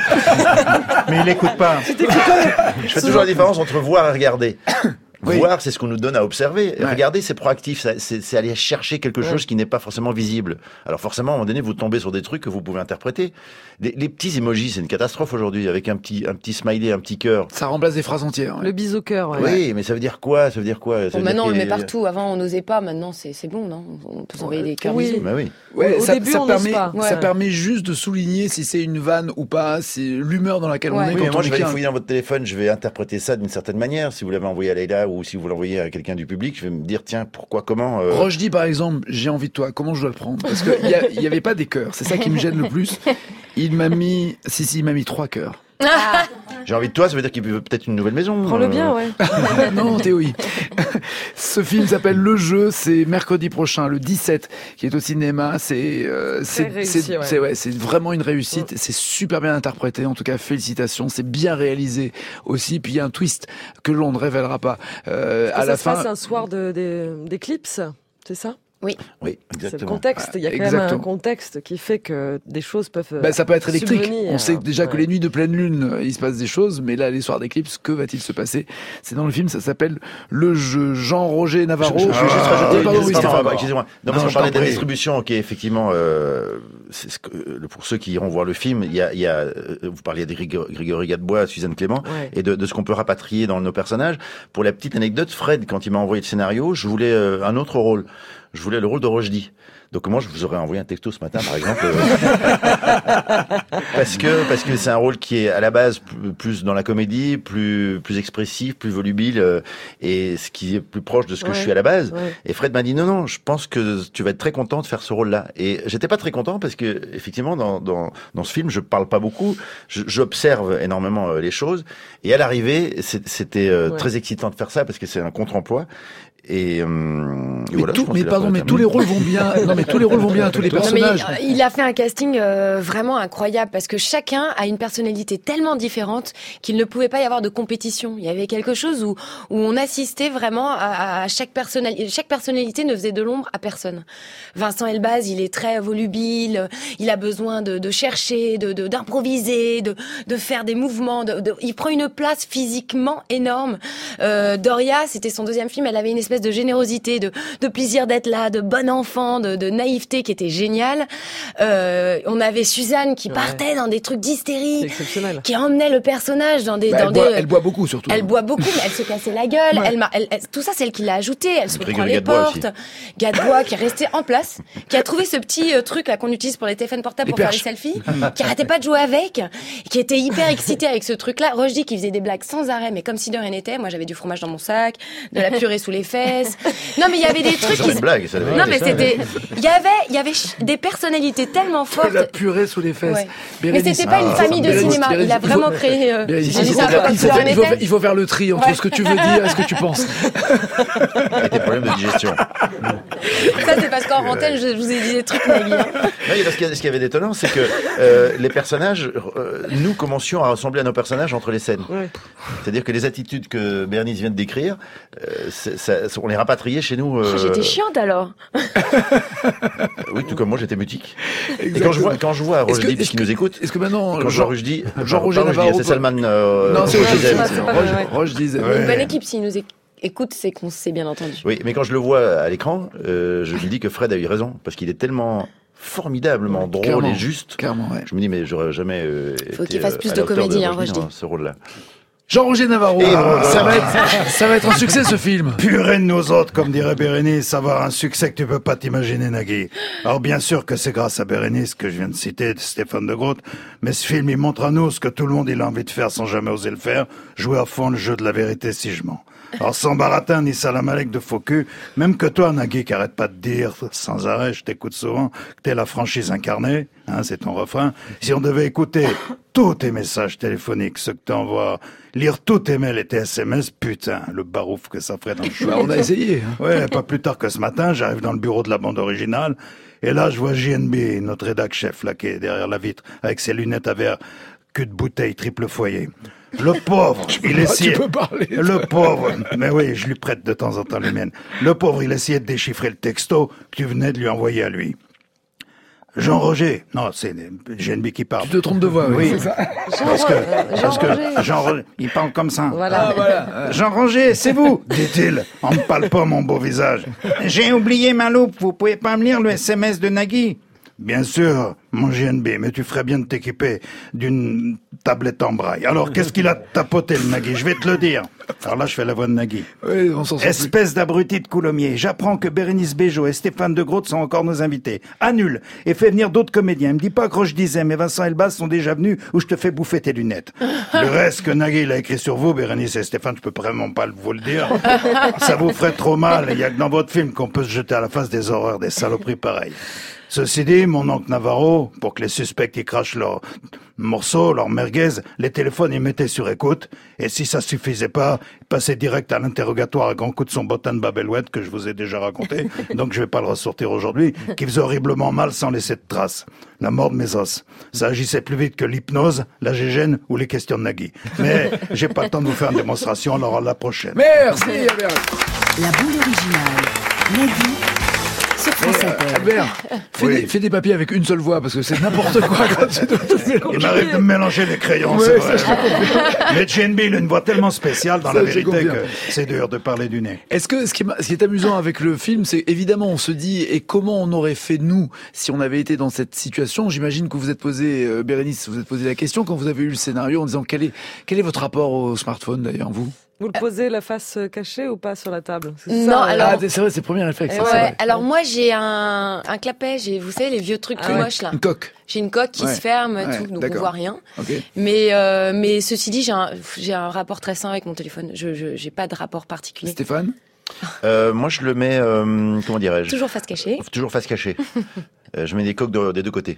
Mais il écoute pas. Je fais toujours la différence entre voir et regarder. Oui. Voir, c'est ce qu'on nous donne à observer. Ouais. Regarder, c'est proactif. ça- C'est, c'est aller chercher quelque Ouais. chose qui n'est pas forcément visible. Alors forcément, à un moment donné, vous tombez sur des trucs que vous pouvez interpréter. Les, les petits emojis, c'est une catastrophe aujourd'hui, avec un petit, un petit smiley, un petit cœur. Ça remplace des phrases entières. ouais. Le bis au cœur. ouais. Oui, mais ça veut dire quoi Ça veut dire quoi Ça Bon, veut maintenant, on dire le met qu'il- partout. Avant, on n'osait pas. Maintenant, c'est c'est bon, non? On peut s'envoyer des cœurs Oui. bisous. Bah oui. Ouais, Au ça, début, ça on n'ose permet, pas. ça Ouais. permet juste de souligner si c'est une vanne ou pas, c'est l'humeur dans laquelle on Ouais. est Oui, quand mais on moi, je vais écrit aller un- fouiller dans votre téléphone, je vais interpréter ça d'une certaine manière. Si vous l'avez envoyé à Leïla ou si vous l'envoyez à quelqu'un du public, je vais me dire, tiens, pourquoi, comment euh, Roche dit par exemple, j'ai envie de toi, comment je dois le prendre? Parce qu'il y, a- il y avait pas des cœurs, c'est ça qui me gêne le plus. Il m'a mis, si si, il m'a mis trois cœurs. J'ai envie de toi, ça veut dire qu'il veut peut-être une nouvelle maison. Prends-le euh, bien, ouais. Non, Théo. oui. Ce film s'appelle Le Jeu, c'est mercredi prochain, le dix-sept, qui est au cinéma. C'est euh, c'est réussi, c'est- ouais. c'est- ouais, c'est vraiment une réussite. C'est super bien interprété. En tout cas, félicitations. C'est bien réalisé aussi. Puis il y a un twist que l'on ne révélera pas euh, à ça la se passe fin. un soir de- de- d'éclipse, c'est ça? Oui, C'est le exactement. contexte. Il y a quand même Exactement. un contexte qui fait que des choses peuvent. Ben, ça peut être électrique. subvenir. On sait déjà que Ouais. les nuits de pleine lune, euh, il se passe des choses, mais là, les soirs d'éclipse, que va-t-il se passer? C'est dans le film, ça s'appelle Le Jeu. Jean-Roger Navarro. Je, je- je vais juste Ah, rajouter, pardon, une- oui, pardon, Stéphane. excusez-moi. Non, Non, parce qu'on je parlait t'en de la prie. distribution, qui est effectivement, euh, c'est ce que, le- pour ceux qui iront voir le film, il y a, il y a euh, vous parliez de Grégory Grégory Gadebois, Suzanne Clément, Ouais. et de, de ce qu'on peut rapatrier dans nos personnages. Pour la petite anecdote, Fred, quand il m'a envoyé le scénario, je voulais euh, un autre rôle. Je voulais le rôle de Rochdy. Donc moi, je vous aurais envoyé un texto ce matin, par exemple, euh, parce que parce que c'est un rôle qui est à la base plus, plus dans la comédie, plus plus expressif, plus volubile, euh, et ce qui est plus proche de ce que Ouais. je suis à la base. Ouais. Et Fred m'a dit non non, je pense que tu vas être très content de faire ce rôle-là. Et j'étais pas très content parce que effectivement dans dans dans ce film, je parle pas beaucoup, je- j'observe énormément euh, les choses. Et à l'arrivée, c'est- c'était euh, Ouais. très excitant de faire ça parce que c'est un contre-emploi. Et, euh, et Mais, voilà, je tout- pense mais que la pardon, fin mais est tous les terminée. rôles vont bien. Non, mais tous les rôles vont bien à tous les Non, mais, personnages. euh, il a fait un casting euh, vraiment incroyable parce que chacun a une personnalité tellement différente qu'il ne pouvait pas y avoir de compétition. Il y avait quelque chose où, où on assistait vraiment à, à chaque personnalité. Chaque personnalité ne faisait de l'ombre à personne. Vincent Elbaz, il est très volubile, il a besoin de, de chercher, de, de, d'improviser, de, de faire des mouvements. De, de- il prend une place physiquement énorme. Euh, Doria, c'était son deuxième film, elle avait une espèce de générosité, de, de plaisir d'être là, de bon enfant, de, de naïveté qui était géniale. Euh, on avait Suzanne qui Ouais. partait dans des trucs C'est d'hystérie, exceptionnel. qui emmenait le personnage dans des... Bah, dans elle, boit, des elle boit beaucoup surtout. elle boit beaucoup, mais elle se cassait la gueule. Ouais. Elle, m'a- elle- elle- tout ça, c'est elle qui l'a ajouté. Elle se Grégory reprend les Gadebois portes. Gadebois qui est resté en place, qui a trouvé ce petit euh, truc là qu'on utilise pour les téléphones portables Les pour faire perches. les selfies, qui arrêtait pas de jouer avec, qui était hyper excité avec ce truc-là. Rochdy qui faisait des blagues sans arrêt, mais comme si de rien n'était. Moi, j'avais du fromage dans mon sac, de la purée sous les fesses. Non, mais il y avait des trucs C'est qui... une blague, ça devait Non, être mais ça. c'était... Il y avait, il y avait ch- des personnalités tellement fortes. La purée sous les fesses. Ouais. Mais Bérénice. c'était pas une Ah, famille de Bérénice, cinéma. Bérénice, Il a il faut- vraiment créé... euh, Bérénice, J'ai dit il faut ça un peu faire- comme il si faut de faire- rien il faut faire- n'était. il faut faire le tri entre Ouais. ce que tu veux dire et ce que tu penses. Et des problèmes de digestion. Ça, c'est parce qu'en antenne, je vous ai dit des trucs, Nagui. hein. Non, parce qu'il y a- ce qu'il y avait d'étonnant, c'est que euh, les personnages, euh, nous commencions à ressembler à nos personnages entre les scènes. Ouais. C'est-à-dire que les attitudes que Bernice vient de décrire, euh, c'est- ça- on les rapatriait chez nous. euh, Oh, j'étais chiante alors. Oui, tout comme moi, j'étais mutique. Et Exactement. quand je vois, quand je vois Est-ce que- Rochdy, est-ce puisqu'il que- nous écoute, Est-ce que maintenant, quand je vois Rochdy, Jean-Roger pas Rochdy, Navarro, c'est Salman. euh, non, c'est Rochdy, autre chose. c'est- pas- c'est pas Roche, vrai, ouais. Roche disait. Une bonne équipe, s'il nous éc- écoute, c'est qu'on s'est bien entendu. Oui, mais quand je le vois à l'écran, euh, je me dis que Fred a eu raison, parce qu'il est tellement formidablement drôle Clairement. et juste. Clairement, ouais. Je me dis, mais j'aurais jamais euh, Faut été, qu'il fasse euh, plus à de la hauteur comédie, hein, Roger Rochdy. dans ce rôle-là. Jean-Roger Navarro, Ah, ça, ah, va être, ça va être un succès ce film. Purée de nous autres, comme dirait Bérénice, ça va avoir un succès que tu peux pas t'imaginer, Nagui. Alors bien sûr que c'est grâce à Bérénice que je viens de citer, de Stéphane de Groot, mais ce film, il montre à nous ce que tout le monde il a envie de faire sans jamais oser le faire, jouer à fond le jeu de la vérité si je mens. Alors sans baratin ni salam alek de faux cul, même que toi, Nagui, qui arrête pas de dire sans arrêt, je t'écoute souvent, que t'es la franchise incarnée, hein, c'est ton refrain. Si on devait écouter tous tes messages téléphoniques, ceux que t'envoies, lire tous tes mails et tes S M S, putain, le barouf que ça ferait dans le show. Bah, on a essayé. hein. Ouais, pas plus tard que ce matin, j'arrive dans le bureau de la bande originale, et là, je vois J N B, notre rédac chef, là, qui est derrière la vitre, avec ses lunettes à verre, cul de bouteille, triple foyer. Le pauvre, il essayait... Tu peux parler. Le pauvre, mais oui, je lui prête de temps en temps les miennes. Le pauvre, il essayait de déchiffrer le texto que tu venais de lui envoyer à lui. Jean-Roger, non, c'est J N B qui parle. Tu te trompes de voix, oui. Oui. c'est ça. Parce que, parce que Jean-Roger. Jean-Roger, il parle comme ça. Voilà. Ah, voilà. Jean-Roger, c'est vous, dit-il, en me parle pas mon beau visage. J'ai oublié ma loupe, vous pouvez pas me lire le S M S de Nagui? Bien sûr, mon J N B, mais tu ferais bien de t'équiper d'une tablette en braille. Alors, qu'est-ce qu'il a tapoté, le Nagui? Je vais te le dire. Alors là, je fais la voix de Nagui. Oui, on s'en sort plus. Espèce d'abruti de Coulommiers, j'apprends que Bérénice Bejo et Stéphane de Groot sont encore nos invités. Annule et fais venir d'autres comédiens. Il me dit pas que je disais, mais Vincent et Elbaz sont déjà venus ou je te fais bouffer tes lunettes. Le reste que Nagui il a écrit sur vous, Bérénice et Stéphane, je peux vraiment pas vous le dire. Ça vous ferait trop mal. Il y a que dans votre film qu'on peut se jeter à la face des horreurs, des saloperies pareilles. Ceci dit, mon oncle Navarro, pour que les suspects qui crachent leurs morceaux, leurs merguez, les téléphones ils mettaient sur écoute, et si ça suffisait pas, ils passaient direct à l'interrogatoire à grand coup de son bottin de babelouette que je vous ai déjà raconté, donc je vais pas le ressortir aujourd'hui, qui faisait horriblement mal sans laisser de traces. La mort de mes os. Ça agissait plus vite que l'hypnose, la gégène ou les questions de Nagui. Mais j'ai pas le temps de vous faire une démonstration, alors à la prochaine. Merci, Albert. La bande originale. Nagui sur France Euh, Inter. Albert, fais, Oui. des, fais des papiers avec une seule voix, parce que c'est n'importe quoi quand tu dois te mélanger. Il m'arrive de me mélanger les crayons, Ouais, c'est vrai. ça, je Mais J N B, il a une voix tellement spéciale dans Ça, la j'ai vérité compris. que c'est dur de parler du nez. Est-ce que ce qui, est, ma- ce qui est amusant avec le film, c'est évidemment on se dit et comment on aurait fait nous si on avait été dans cette situation. J'imagine que vous êtes posé, euh, Bérénice, vous êtes posé la question quand vous avez eu le scénario en disant quel est quel est votre rapport au smartphone d'ailleurs vous. Vous le posez la face cachée ou pas sur la table? Parce que c'est Non, ça, alors- Ah c'est vrai, c'est le premier réflexe. Eh ça, Ouais, c'est vrai. alors moi j'ai un, un clapet, j'ai, vous savez les vieux trucs Ah tout ouais. moches là. Une coque. J'ai une coque qui Ouais. se ferme, Ouais, tout, donc on d'accord. voit rien. Ok. Mais euh, mais ceci dit, j'ai un j'ai un rapport très sain avec mon téléphone. Je je j'ai pas de rapport particulier. Stéphane. Euh, moi, je le mets, euh, comment dirais-je Toujours face cachée. Toujours face cachée. Euh, je mets des coques de- des deux côtés.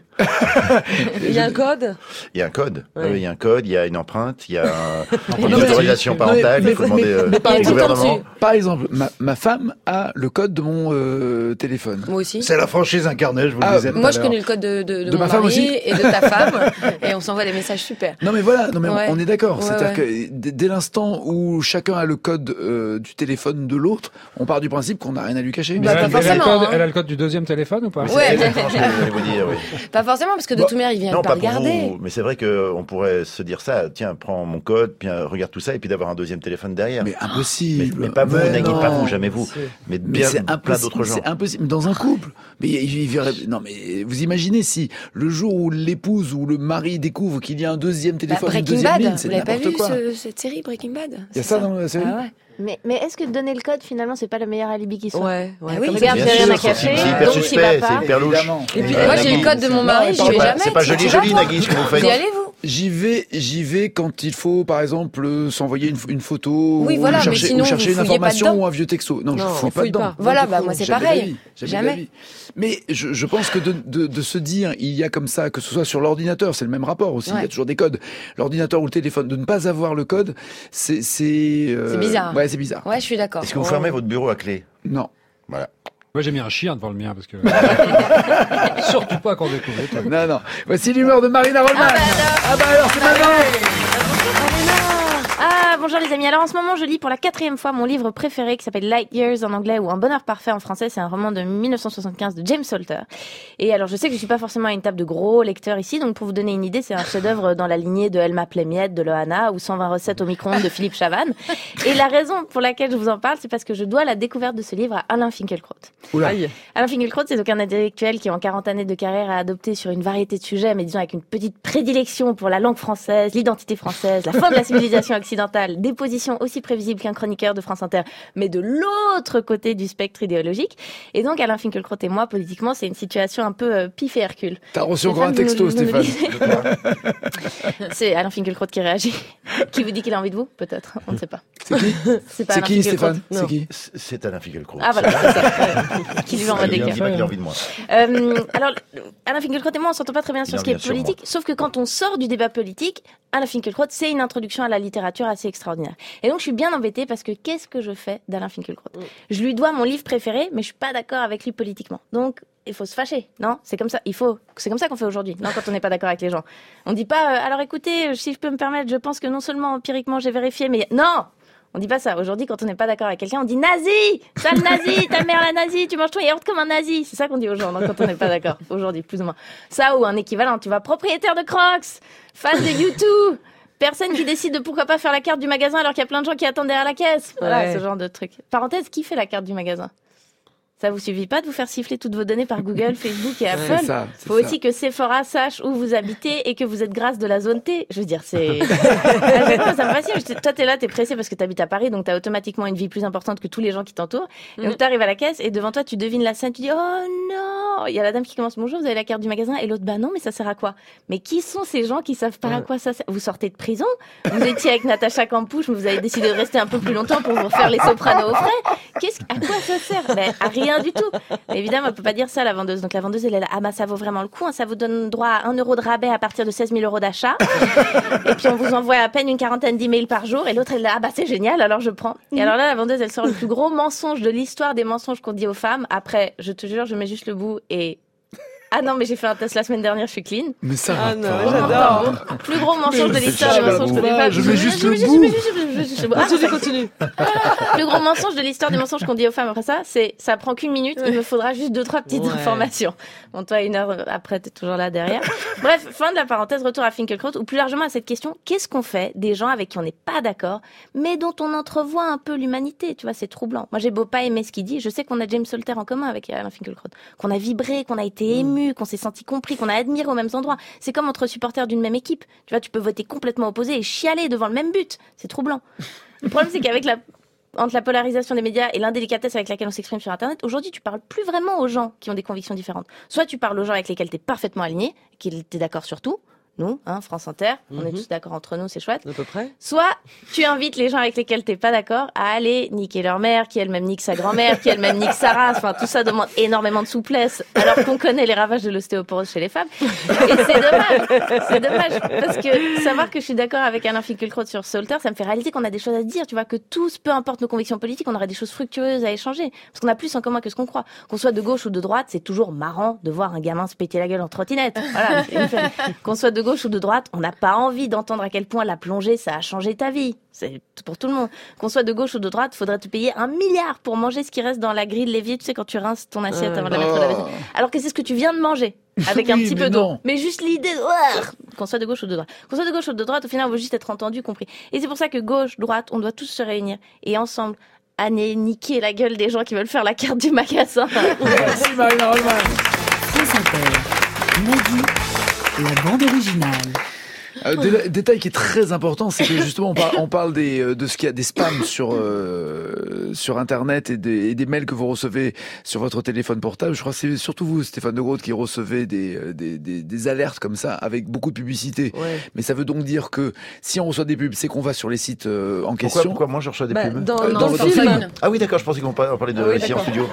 Il y a un code? Il y a un code. Ouais. Euh, il y a un code, il y a une empreinte, il y a un- une Non, mais- autorisation non, mais- parentale. mais- Il faut mais- demander euh, mais par au exemple- gouvernement. Par exemple, ma, ma femme a le code de mon euh, téléphone. Moi aussi. C'est la franchise incarnée, je vous le Ah, disais tout Moi à je l'heure. connais le code de de, de De mon ma femme mari aussi et de ta femme et on s'envoie des messages super. Non mais voilà, non mais on- Ouais. on est d'accord. Ouais, C'est-à-dire ouais. que dès dès l'instant où chacun a le code euh, du téléphone de l'autre, on part du principe qu'on n'a rien à lui cacher. Bah, elle, pas a- elle a le forcément, code, hein. elle a le code du deuxième téléphone ou pas? Ouais. C'est exactement ce que je voulais vous dire, oui. Pas forcément parce que de Bon, toute manière il vient Non, pas pas pour regarder. vous, mais c'est vrai qu'on pourrait se dire ça. Tiens, prends mon code, puis euh, regarde tout ça, et puis d'avoir un deuxième téléphone derrière. Mais Mais, impossible. mais pas vous, Mais Nagui, non. pas vous, jamais vous. C'est- Mais Mais bien c'est plein impossible. d'autres gens. C'est impossible. Dans un couple. Mais il, il verrait- non, mais vous imaginez si le jour où l'épouse ou le mari découvre qu'il y a un deuxième Bah, téléphone, une Breaking deuxième Bad, ligne, vous c'est l'avez pas n'importe vu quoi. ce- cette série Breaking Bad? Il y a C'est ça dans la série. Ah ouais. Mais, mais est-ce que donner le code, finalement, c'est pas le meilleur alibi qui soit? Ouais, ouais. Ah oui, comme regarde, ça. Bien j'ai rien à sûr, cacher, c'est hyper donc il suspect, va c'est pas. hyper louche. Évidemment. Et puis Euh, moi j'ai Nagui, le code de mon c'est- mari, non, j'y mais vais pas- jamais. c'est pas Tu- joli, tu vas, joli, toi Nagui, ce que vous faites. Vous y allez vous? J'y vais, j'y vais quand il faut, par exemple, euh, s'envoyer une, une photo Oui, ou voilà, mais chercher, sinon, ou chercher vous une fouillez pas information dedans. ou un vieux texto. Non, Non, je on fouille pas fouille dedans. pas. Voilà, Non, du bah, tout. moi, c'est Jamais de pareil. la vie. Jamais de Jamais. la vie. Mais je, je pense que de, de, de se dire, il y a comme ça, que ce soit sur l'ordinateur, c'est le même rapport aussi. Ouais. Il y a toujours des codes. L'ordinateur ou le téléphone, de ne pas avoir le code, c'est c'est. euh, C'est bizarre. Ouais, c'est bizarre. Ouais, je suis d'accord. Est-ce que vous fermez votre bureau à clé? Non. Voilà. Moi, j'ai mis un chien devant le mien parce que. Surtout pas qu'on découvre les trucs. Non, non. Voici l'humeur de Marina Rollman. Ah bah alors, c'est maintenant. Ah, bonjour les amis. Alors en ce moment, je lis pour la quatrième fois mon livre préféré qui s'appelle Light Years en anglais ou Un bonheur parfait en français. C'est un roman de dix-neuf cent soixante-quinze de James Salter. Et alors je sais que je suis pas forcément à une table de gros lecteurs ici, donc pour vous donner une idée, c'est un chef-d'œuvre dans la lignée de Elle m'appelait Miette de Loana ou cent vingt recettes au micro-ondes de Philippe Chavannes. Et la raison pour laquelle je vous en parle, c'est parce que je dois la découverte de ce livre à Alain Finkielkraut. Oula. Alain Finkielkraut, c'est donc un intellectuel qui en quarante années de carrière a adopté sur une variété de sujets, mais disons avec une petite prédilection pour la langue française, l'identité française, la fin de la civilisation occidentale, des positions aussi prévisibles qu'un chroniqueur de France Inter, mais de l'autre côté du spectre idéologique. Et donc Alain Finkielkraut et moi, politiquement, c'est une situation un peu euh, Pif et Hercule. T'as reçu encore un texto, nous, nous, nous, Stéphane. C'est Alain Finkielkraut qui réagit. Qui vous dit qu'il a envie de vous? Peut-être, on ne sait pas. C'est qui? C'est pas C'est Alain qui, Finkielkraut. Stéphane? C'est qui? C'est Alain Finkielkraut. Ah voilà, c'est ça. Qui lui envoie des Il cœurs. dit pas qu'il a envie de moi. Euh, alors, Alain Finkielkraut et moi, on s'entend pas très bien sur Il ce qui est revient sur politique, sauf que quand on sort du débat politique, Alain Finkielkraut, c'est une introduction à la littérature assez extraordinaire. Et donc, je suis bien embêtée parce que qu'est-ce que je fais d'Alain Finkielkraut? Je lui dois mon livre préféré, mais je suis pas d'accord avec lui politiquement. Donc, il faut se fâcher, non? C'est comme ça, il faut, c'est comme ça qu'on fait aujourd'hui, non? Quand on n'est pas d'accord avec les gens. On dit pas, euh, alors écoutez, si je peux me permettre, je pense que non seulement empiriquement j'ai vérifié, mais non! On dit pas ça. Aujourd'hui, quand on n'est pas d'accord avec quelqu'un, on dit nazi! Sale nazi! Ta mère la nazi! Tu manges ton yaourt comme un nazi! C'est ça qu'on dit aux gens, non, quand on n'est pas d'accord. Aujourd'hui, plus ou moins. Ça ou un équivalent. Tu vas propriétaire de Crocs! Fan de YouTube! Personne qui décide de pourquoi pas faire la carte du magasin alors qu'il y a plein de gens qui attendent derrière la caisse. Voilà, Ouais. ce genre de truc. Parenthèse, qui fait la carte du magasin? Ça vous suffit pas de vous faire siffler toutes vos données par Google, Facebook et Apple? C'est ça, c'est Faut ça. aussi que Sephora sache où vous habitez et que vous êtes grâce de la zone T. Je veux dire, c'est... À chaque fois, ça me fascine. Je- Toi, t'es là, t'es pressé parce que t'habites à Paris, donc t'as automatiquement une vie plus importante que tous les gens qui t'entourent. Et donc t'arrives à la caisse et devant toi, tu devines la scène, tu dis, oh non! Il y a la dame qui commence, bonjour, vous avez la carte du magasin? Et l'autre, bah non, mais ça sert à quoi? Mais qui sont ces gens qui savent pas à quoi ça sert? Vous sortez de prison? Vous étiez avec Natacha Campouche, mais vous avez décidé de rester un peu plus longtemps pour vous faire les sopranos au frais? Qu'est-ce, à quoi ça sert? Ben, à rien du tout. Mais évidemment, on peut pas dire ça, la vendeuse. Donc, la vendeuse, elle est là, ah bah, ça vaut vraiment le coup, hein, ça vous donne droit à un euro de rabais à partir de seize mille euros d'achat. Et puis, on vous envoie à peine une quarantaine d'emails par jour. Et l'autre, elle est là, ah bah, c'est génial, alors je prends. Et alors là, la vendeuse, elle sort le plus gros mensonge de l'histoire des mensonges qu'on dit aux femmes. Après, je te jure, je mets juste le bout et... Ah non, mais j'ai fait un test la semaine dernière, je suis clean. Mais ça Ah va non, pas. j'adore. Plus gros mensonge de Mais l'histoire c'est des ça, mensonges la que les bouffe. femmes. Je mets juste je le mets juste- bout. je mets juste- je mets juste le bout. Ah, Continue, continue. plus gros mensonge de l'histoire des mensonges qu'on dit aux femmes après ça, c'est ça prend qu'une minute, il me faudra juste deux trois petites Ouais. informations. Bon, toi, une heure après, t'es toujours là derrière. Bref, fin de la parenthèse, retour à Finkielkraut, ou plus largement à cette question, qu'est-ce qu'on fait des gens avec qui on n'est pas d'accord, mais dont on entrevoit un peu l'humanité, tu vois, c'est troublant. Moi, j'ai beau pas aimer ce qu'il dit, je sais qu'on a James Salter en commun avec Alain Finkielkraut, qu'on a vibré, qu'on a été ému, qu'on s'est senti compris, qu'on a admiré aux mêmes endroits. C'est comme entre supporters d'une même équipe. Tu vois, tu peux voter complètement opposé et chialer devant le même but. C'est troublant. Le problème, c'est qu'avec la, entre la polarisation des médias et l'indélicatesse avec laquelle on s'exprime sur Internet, aujourd'hui, tu parles plus vraiment aux gens qui ont des convictions différentes. Soit tu parles aux gens avec lesquels t'es parfaitement aligné, qui t'es d'accord sur tout. Nous, hein, France Inter, on est Mhm. tous d'accord entre nous, c'est chouette. À peu près. Soit tu invites les gens avec lesquels t'es pas d'accord à aller niquer leur mère, qui elle-même nique sa grand-mère, qui elle-même nique sa race. Enfin, tout ça demande énormément de souplesse, alors qu'on connaît les ravages de l'ostéoporose chez les femmes. Et c'est dommage, c'est dommage, parce que savoir que je suis d'accord avec Alain Finkielkraut sur Salter, ça me fait réaliser qu'on a des choses à se dire. Tu vois, que tous, peu importe nos convictions politiques, on aurait des choses fructueuses à échanger, parce qu'on a plus en commun que ce qu'on croit. Qu'on soit de gauche ou de droite, c'est toujours marrant de voir un gamin se péter la gueule en trottinette. Voilà. c'est une fête. Qu'on soit de gauche ou de droite, on n'a pas envie d'entendre à quel point la plongée, ça a changé ta vie. C'est pour tout le monde. Qu'on soit de gauche ou de droite, faudrait te payer un milliard pour manger ce qui reste dans la grille de l'évier, tu sais, quand tu rinces ton assiette Ouais. avant de la mettre à la vaisselle. Alors que c'est ce que tu viens de manger, avec un Oui, petit mais peu d'eau. non. Mais juste l'idée, de- Ouah qu'on soit de gauche ou de droite. Qu'on soit de gauche ou de droite, au final, on veut juste être entendu, compris. Et c'est pour ça que gauche, droite, on doit tous se réunir. Et ensemble, aller niquer la gueule des gens qui veulent faire la carte du magasin. Merci Marina Rollman. France Inter. Nagui, la bande originale. Euh, dé- détail qui est très important, c'est que justement on parle, on parle des, euh, de ce qu'il y a des spams sur euh, sur internet et des, et des mails que vous recevez sur votre téléphone portable. Je crois que c'est surtout vous, Stéphane de Groot, qui recevez des, euh, des, des, des alertes comme ça avec beaucoup de publicité. Ouais. Mais ça veut donc dire que si on reçoit des pubs, c'est qu'on va sur les sites euh, en Pourquoi, question. pourquoi moi je reçois des Bah, pubs dans, Euh, dans dans le votre film, film. Ah oui, d'accord, je pensais qu'on par- parlait de Ah oui, ici en d'accord. studio.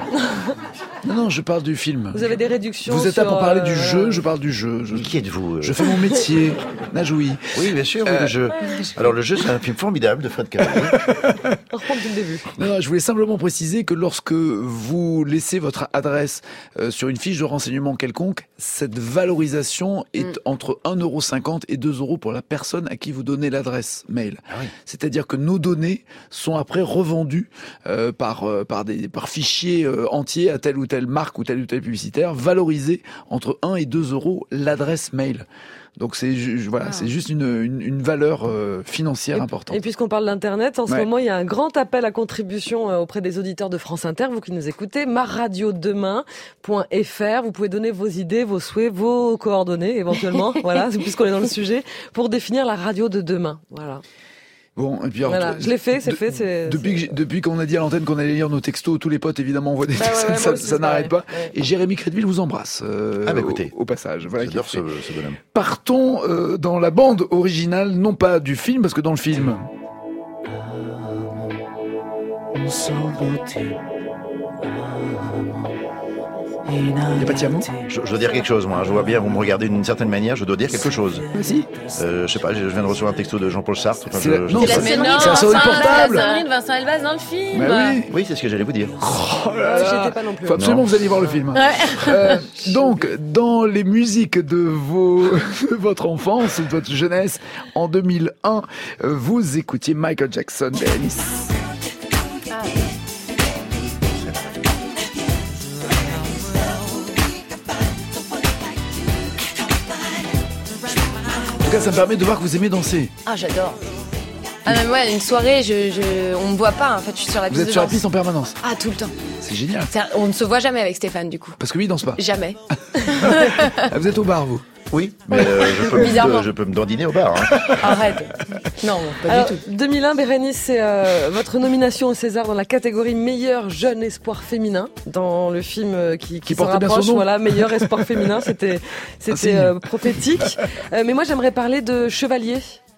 Non, non, je parle du film. vous avez des réductions. Vous êtes là sur, pour parler du euh, jeu, je parle du jeu. Je, Mais qui êtes-vous euh je fais mon métier. Najoui. oui. Oui, bien sûr, oui, Euh, le jeu. Alors, le jeu, c'est un film formidable de Fred Cavalier. On reprend depuis le début. Non, non, je voulais simplement préciser que lorsque vous laissez votre adresse euh, sur une fiche de renseignement quelconque, cette valorisation est Mm. entre un euro cinquante et deux euros pour la personne à qui vous donnez l'adresse mail. Ah oui. C'est-à-dire que nos données sont après revendues euh, par euh, par des par fichiers euh, entiers à telle ou telle marque ou tel ou tel publicitaire, valorisé entre un et deux euros l'adresse mail. Donc c'est ju- voilà, Ah. c'est juste une, une, une valeur euh, financière Et- importante. Et puisqu'on parle d'Internet, en ce Ouais. moment, il y a un grand appel à contribution euh, auprès des auditeurs de France Inter, vous qui nous écoutez, ma radio demain point f r. Vous pouvez donner vos idées, vos souhaits, vos coordonnées, éventuellement, voilà, puisqu'on est dans le sujet, pour définir la radio de demain. Voilà. Bon, et puis alors, Voilà, je l'ai fait, c'est de- fait, c'est- Depuis que j'ai- depuis qu'on a dit à l'antenne qu'on allait lire nos textos, tous les potes évidemment envoient des Bah ouais, textos, ouais, ça, moi aussi, ça c'est n'arrête pas. pareil, ouais. Et Jérémy Crédville vous embrasse. euh, Ah bah écoutez. au, au passage. Voilà. J'adore qui ce, est fait. ce bonhomme. Partons euh, dans la bande originale, non pas du film, parce que dans le film, il n'y a pas de Tiamo. Je, je dois dire quelque chose, moi. Je vois bien, vous me regardez d'une certaine manière, je dois dire quelque chose. Si. Euh, je sais pas, je viens de recevoir un texto de Jean-Paul Sartre. Enfin, C'est je- la- je non, sais c'est pas. la- Mais non, c'est un sonnerie Vincent- portable. la sonnerie de Vincent Elbaz dans le film. Bah oui. Oui, c'est ce que j'allais vous dire. Oh là Ah, là. j'y étais pas non plus. Faut absolument Non. que vous alliez voir le film. Euh, donc, dans les musiques de vos, de votre enfance ou de votre jeunesse, en deux mille un, euh, vous écoutiez Michael Jackson, Bérénice. En tout cas, ça me permet de voir que vous aimez danser. Ah, j'adore. Ah, mais ouais, une soirée, je, je, on me voit pas, en fait, je suis sur la Vous piste êtes de sur la danse. piste en permanence. Ah, tout le temps. C'est génial. C'est- On ne se voit jamais avec Stéphane, du coup. Parce que lui, il danse pas. Jamais. Ah, vous êtes au bar, vous. Oui, mais euh, je, peux Bizarrement. me, je peux me dandiner au bar. Hein. Arrête. Non, pas Alors, du tout. deux mille un, Bérénice, c'est euh, votre nomination au César dans la catégorie meilleur jeune espoir féminin dans le film euh, qui, qui, Qui se portait bien son rapproche. nom. Voilà, meilleur espoir féminin, c'était Un c'était signe. euh, prophétique. Euh, mais moi, j'aimerais parler de Chevalier.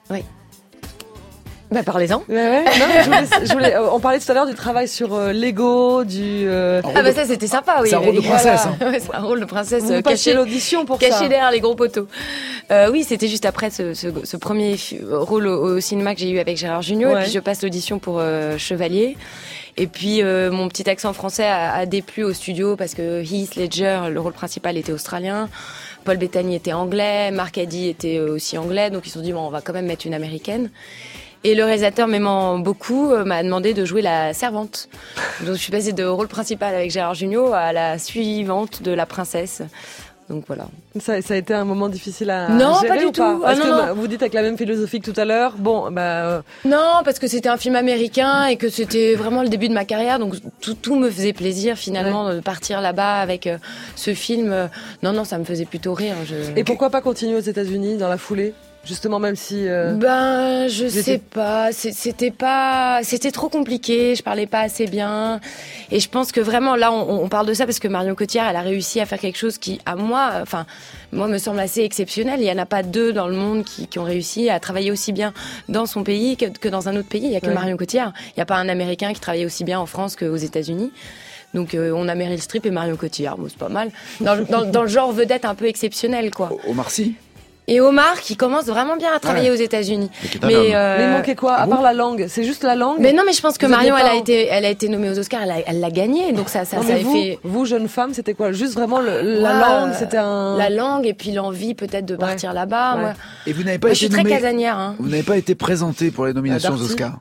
Bah, parlez-en. Ouais, ouais. Non, je voulais, je voulais- euh, on parlait tout à l'heure du travail sur euh, Lego, du. euh, Ah, bah, ça, c'était sympa, oui. C'est un rôle de princesse, hein. Ouais, c'est un rôle de princesse vous euh, passiez caché. l'audition pour Caché ça. derrière les gros poteaux. Euh, oui, c'était juste après ce, ce, ce premier fi- rôle au, au cinéma que j'ai eu avec Gérard Jugnot. Ouais. Et puis je passe l'audition pour euh, Chevalier. Et puis euh, mon petit accent français a, a déplu au studio parce que Heath Ledger, le rôle principal, était australien. Paul Bettany était anglais. Mark Addy était euh, aussi anglais. Donc ils se sont dit, bon, on va quand même mettre une américaine. Et le réalisateur, m'aimant beaucoup, euh, m'a demandé de jouer la servante. Donc je suis passée de rôle principal avec Gérard Jugnot à la suivante de la princesse. Donc voilà. Ça, ça a été un moment difficile à Non, gérer pas du ou tout. Ah, Parce non, que non. bah, vous dites avec la même philosophie que tout à l'heure. Bon, bah. euh, Non, parce que c'était un film américain et que c'était vraiment le début de ma carrière, donc tout, tout me faisait plaisir finalement de partir là-bas avec euh, ce film. Euh, Non, non, ça me faisait plutôt rire. Je... Et pourquoi pas continuer aux États-Unis dans la foulée? Justement, même si. euh, Ben, je J'étais- sais pas. C'est- C'était pas, c'était trop compliqué. Je parlais pas assez bien. Et je pense que vraiment, là, on, on parle de ça parce que Marion Cotillard, elle a réussi à faire quelque chose qui, à moi, enfin, moi, me semble assez exceptionnel. Il y en a pas deux dans le monde qui, qui ont réussi à travailler aussi bien dans son pays que, que dans un autre pays. Il y a que Ouais. Marion Cotillard. Il y a pas un Américain qui travaillait aussi bien en France qu'aux États-Unis. Donc euh, on a Meryl Streep et Marion Cotillard. Bon, c'est pas mal. Dans, le- dans, dans le genre vedette un peu exceptionnel, quoi. Omar Sy. Et Omar, qui commence vraiment bien à travailler Ouais. aux États-Unis. Mais qui est un Mais, homme. euh, Mais il manquait quoi? À part la langue? C'est juste la langue? mais non, mais je pense que Vous aviez Marion, pas elle a en- été, elle a été nommée aux Oscars, elle a- elle l'a gagné, donc ça, ça, Non, ça mais avait vous, fait vous, jeune femme, c'était quoi? Juste vraiment le- la Ouais, langue, c'était un. la langue et puis l'envie peut-être de partir là-bas. Ouais. Moi, Et vous n'avez pas Moi, je été suis très nommé. casanière, hein. Vous n'avez pas été présenté pour les nominations aux Darty. Oscars.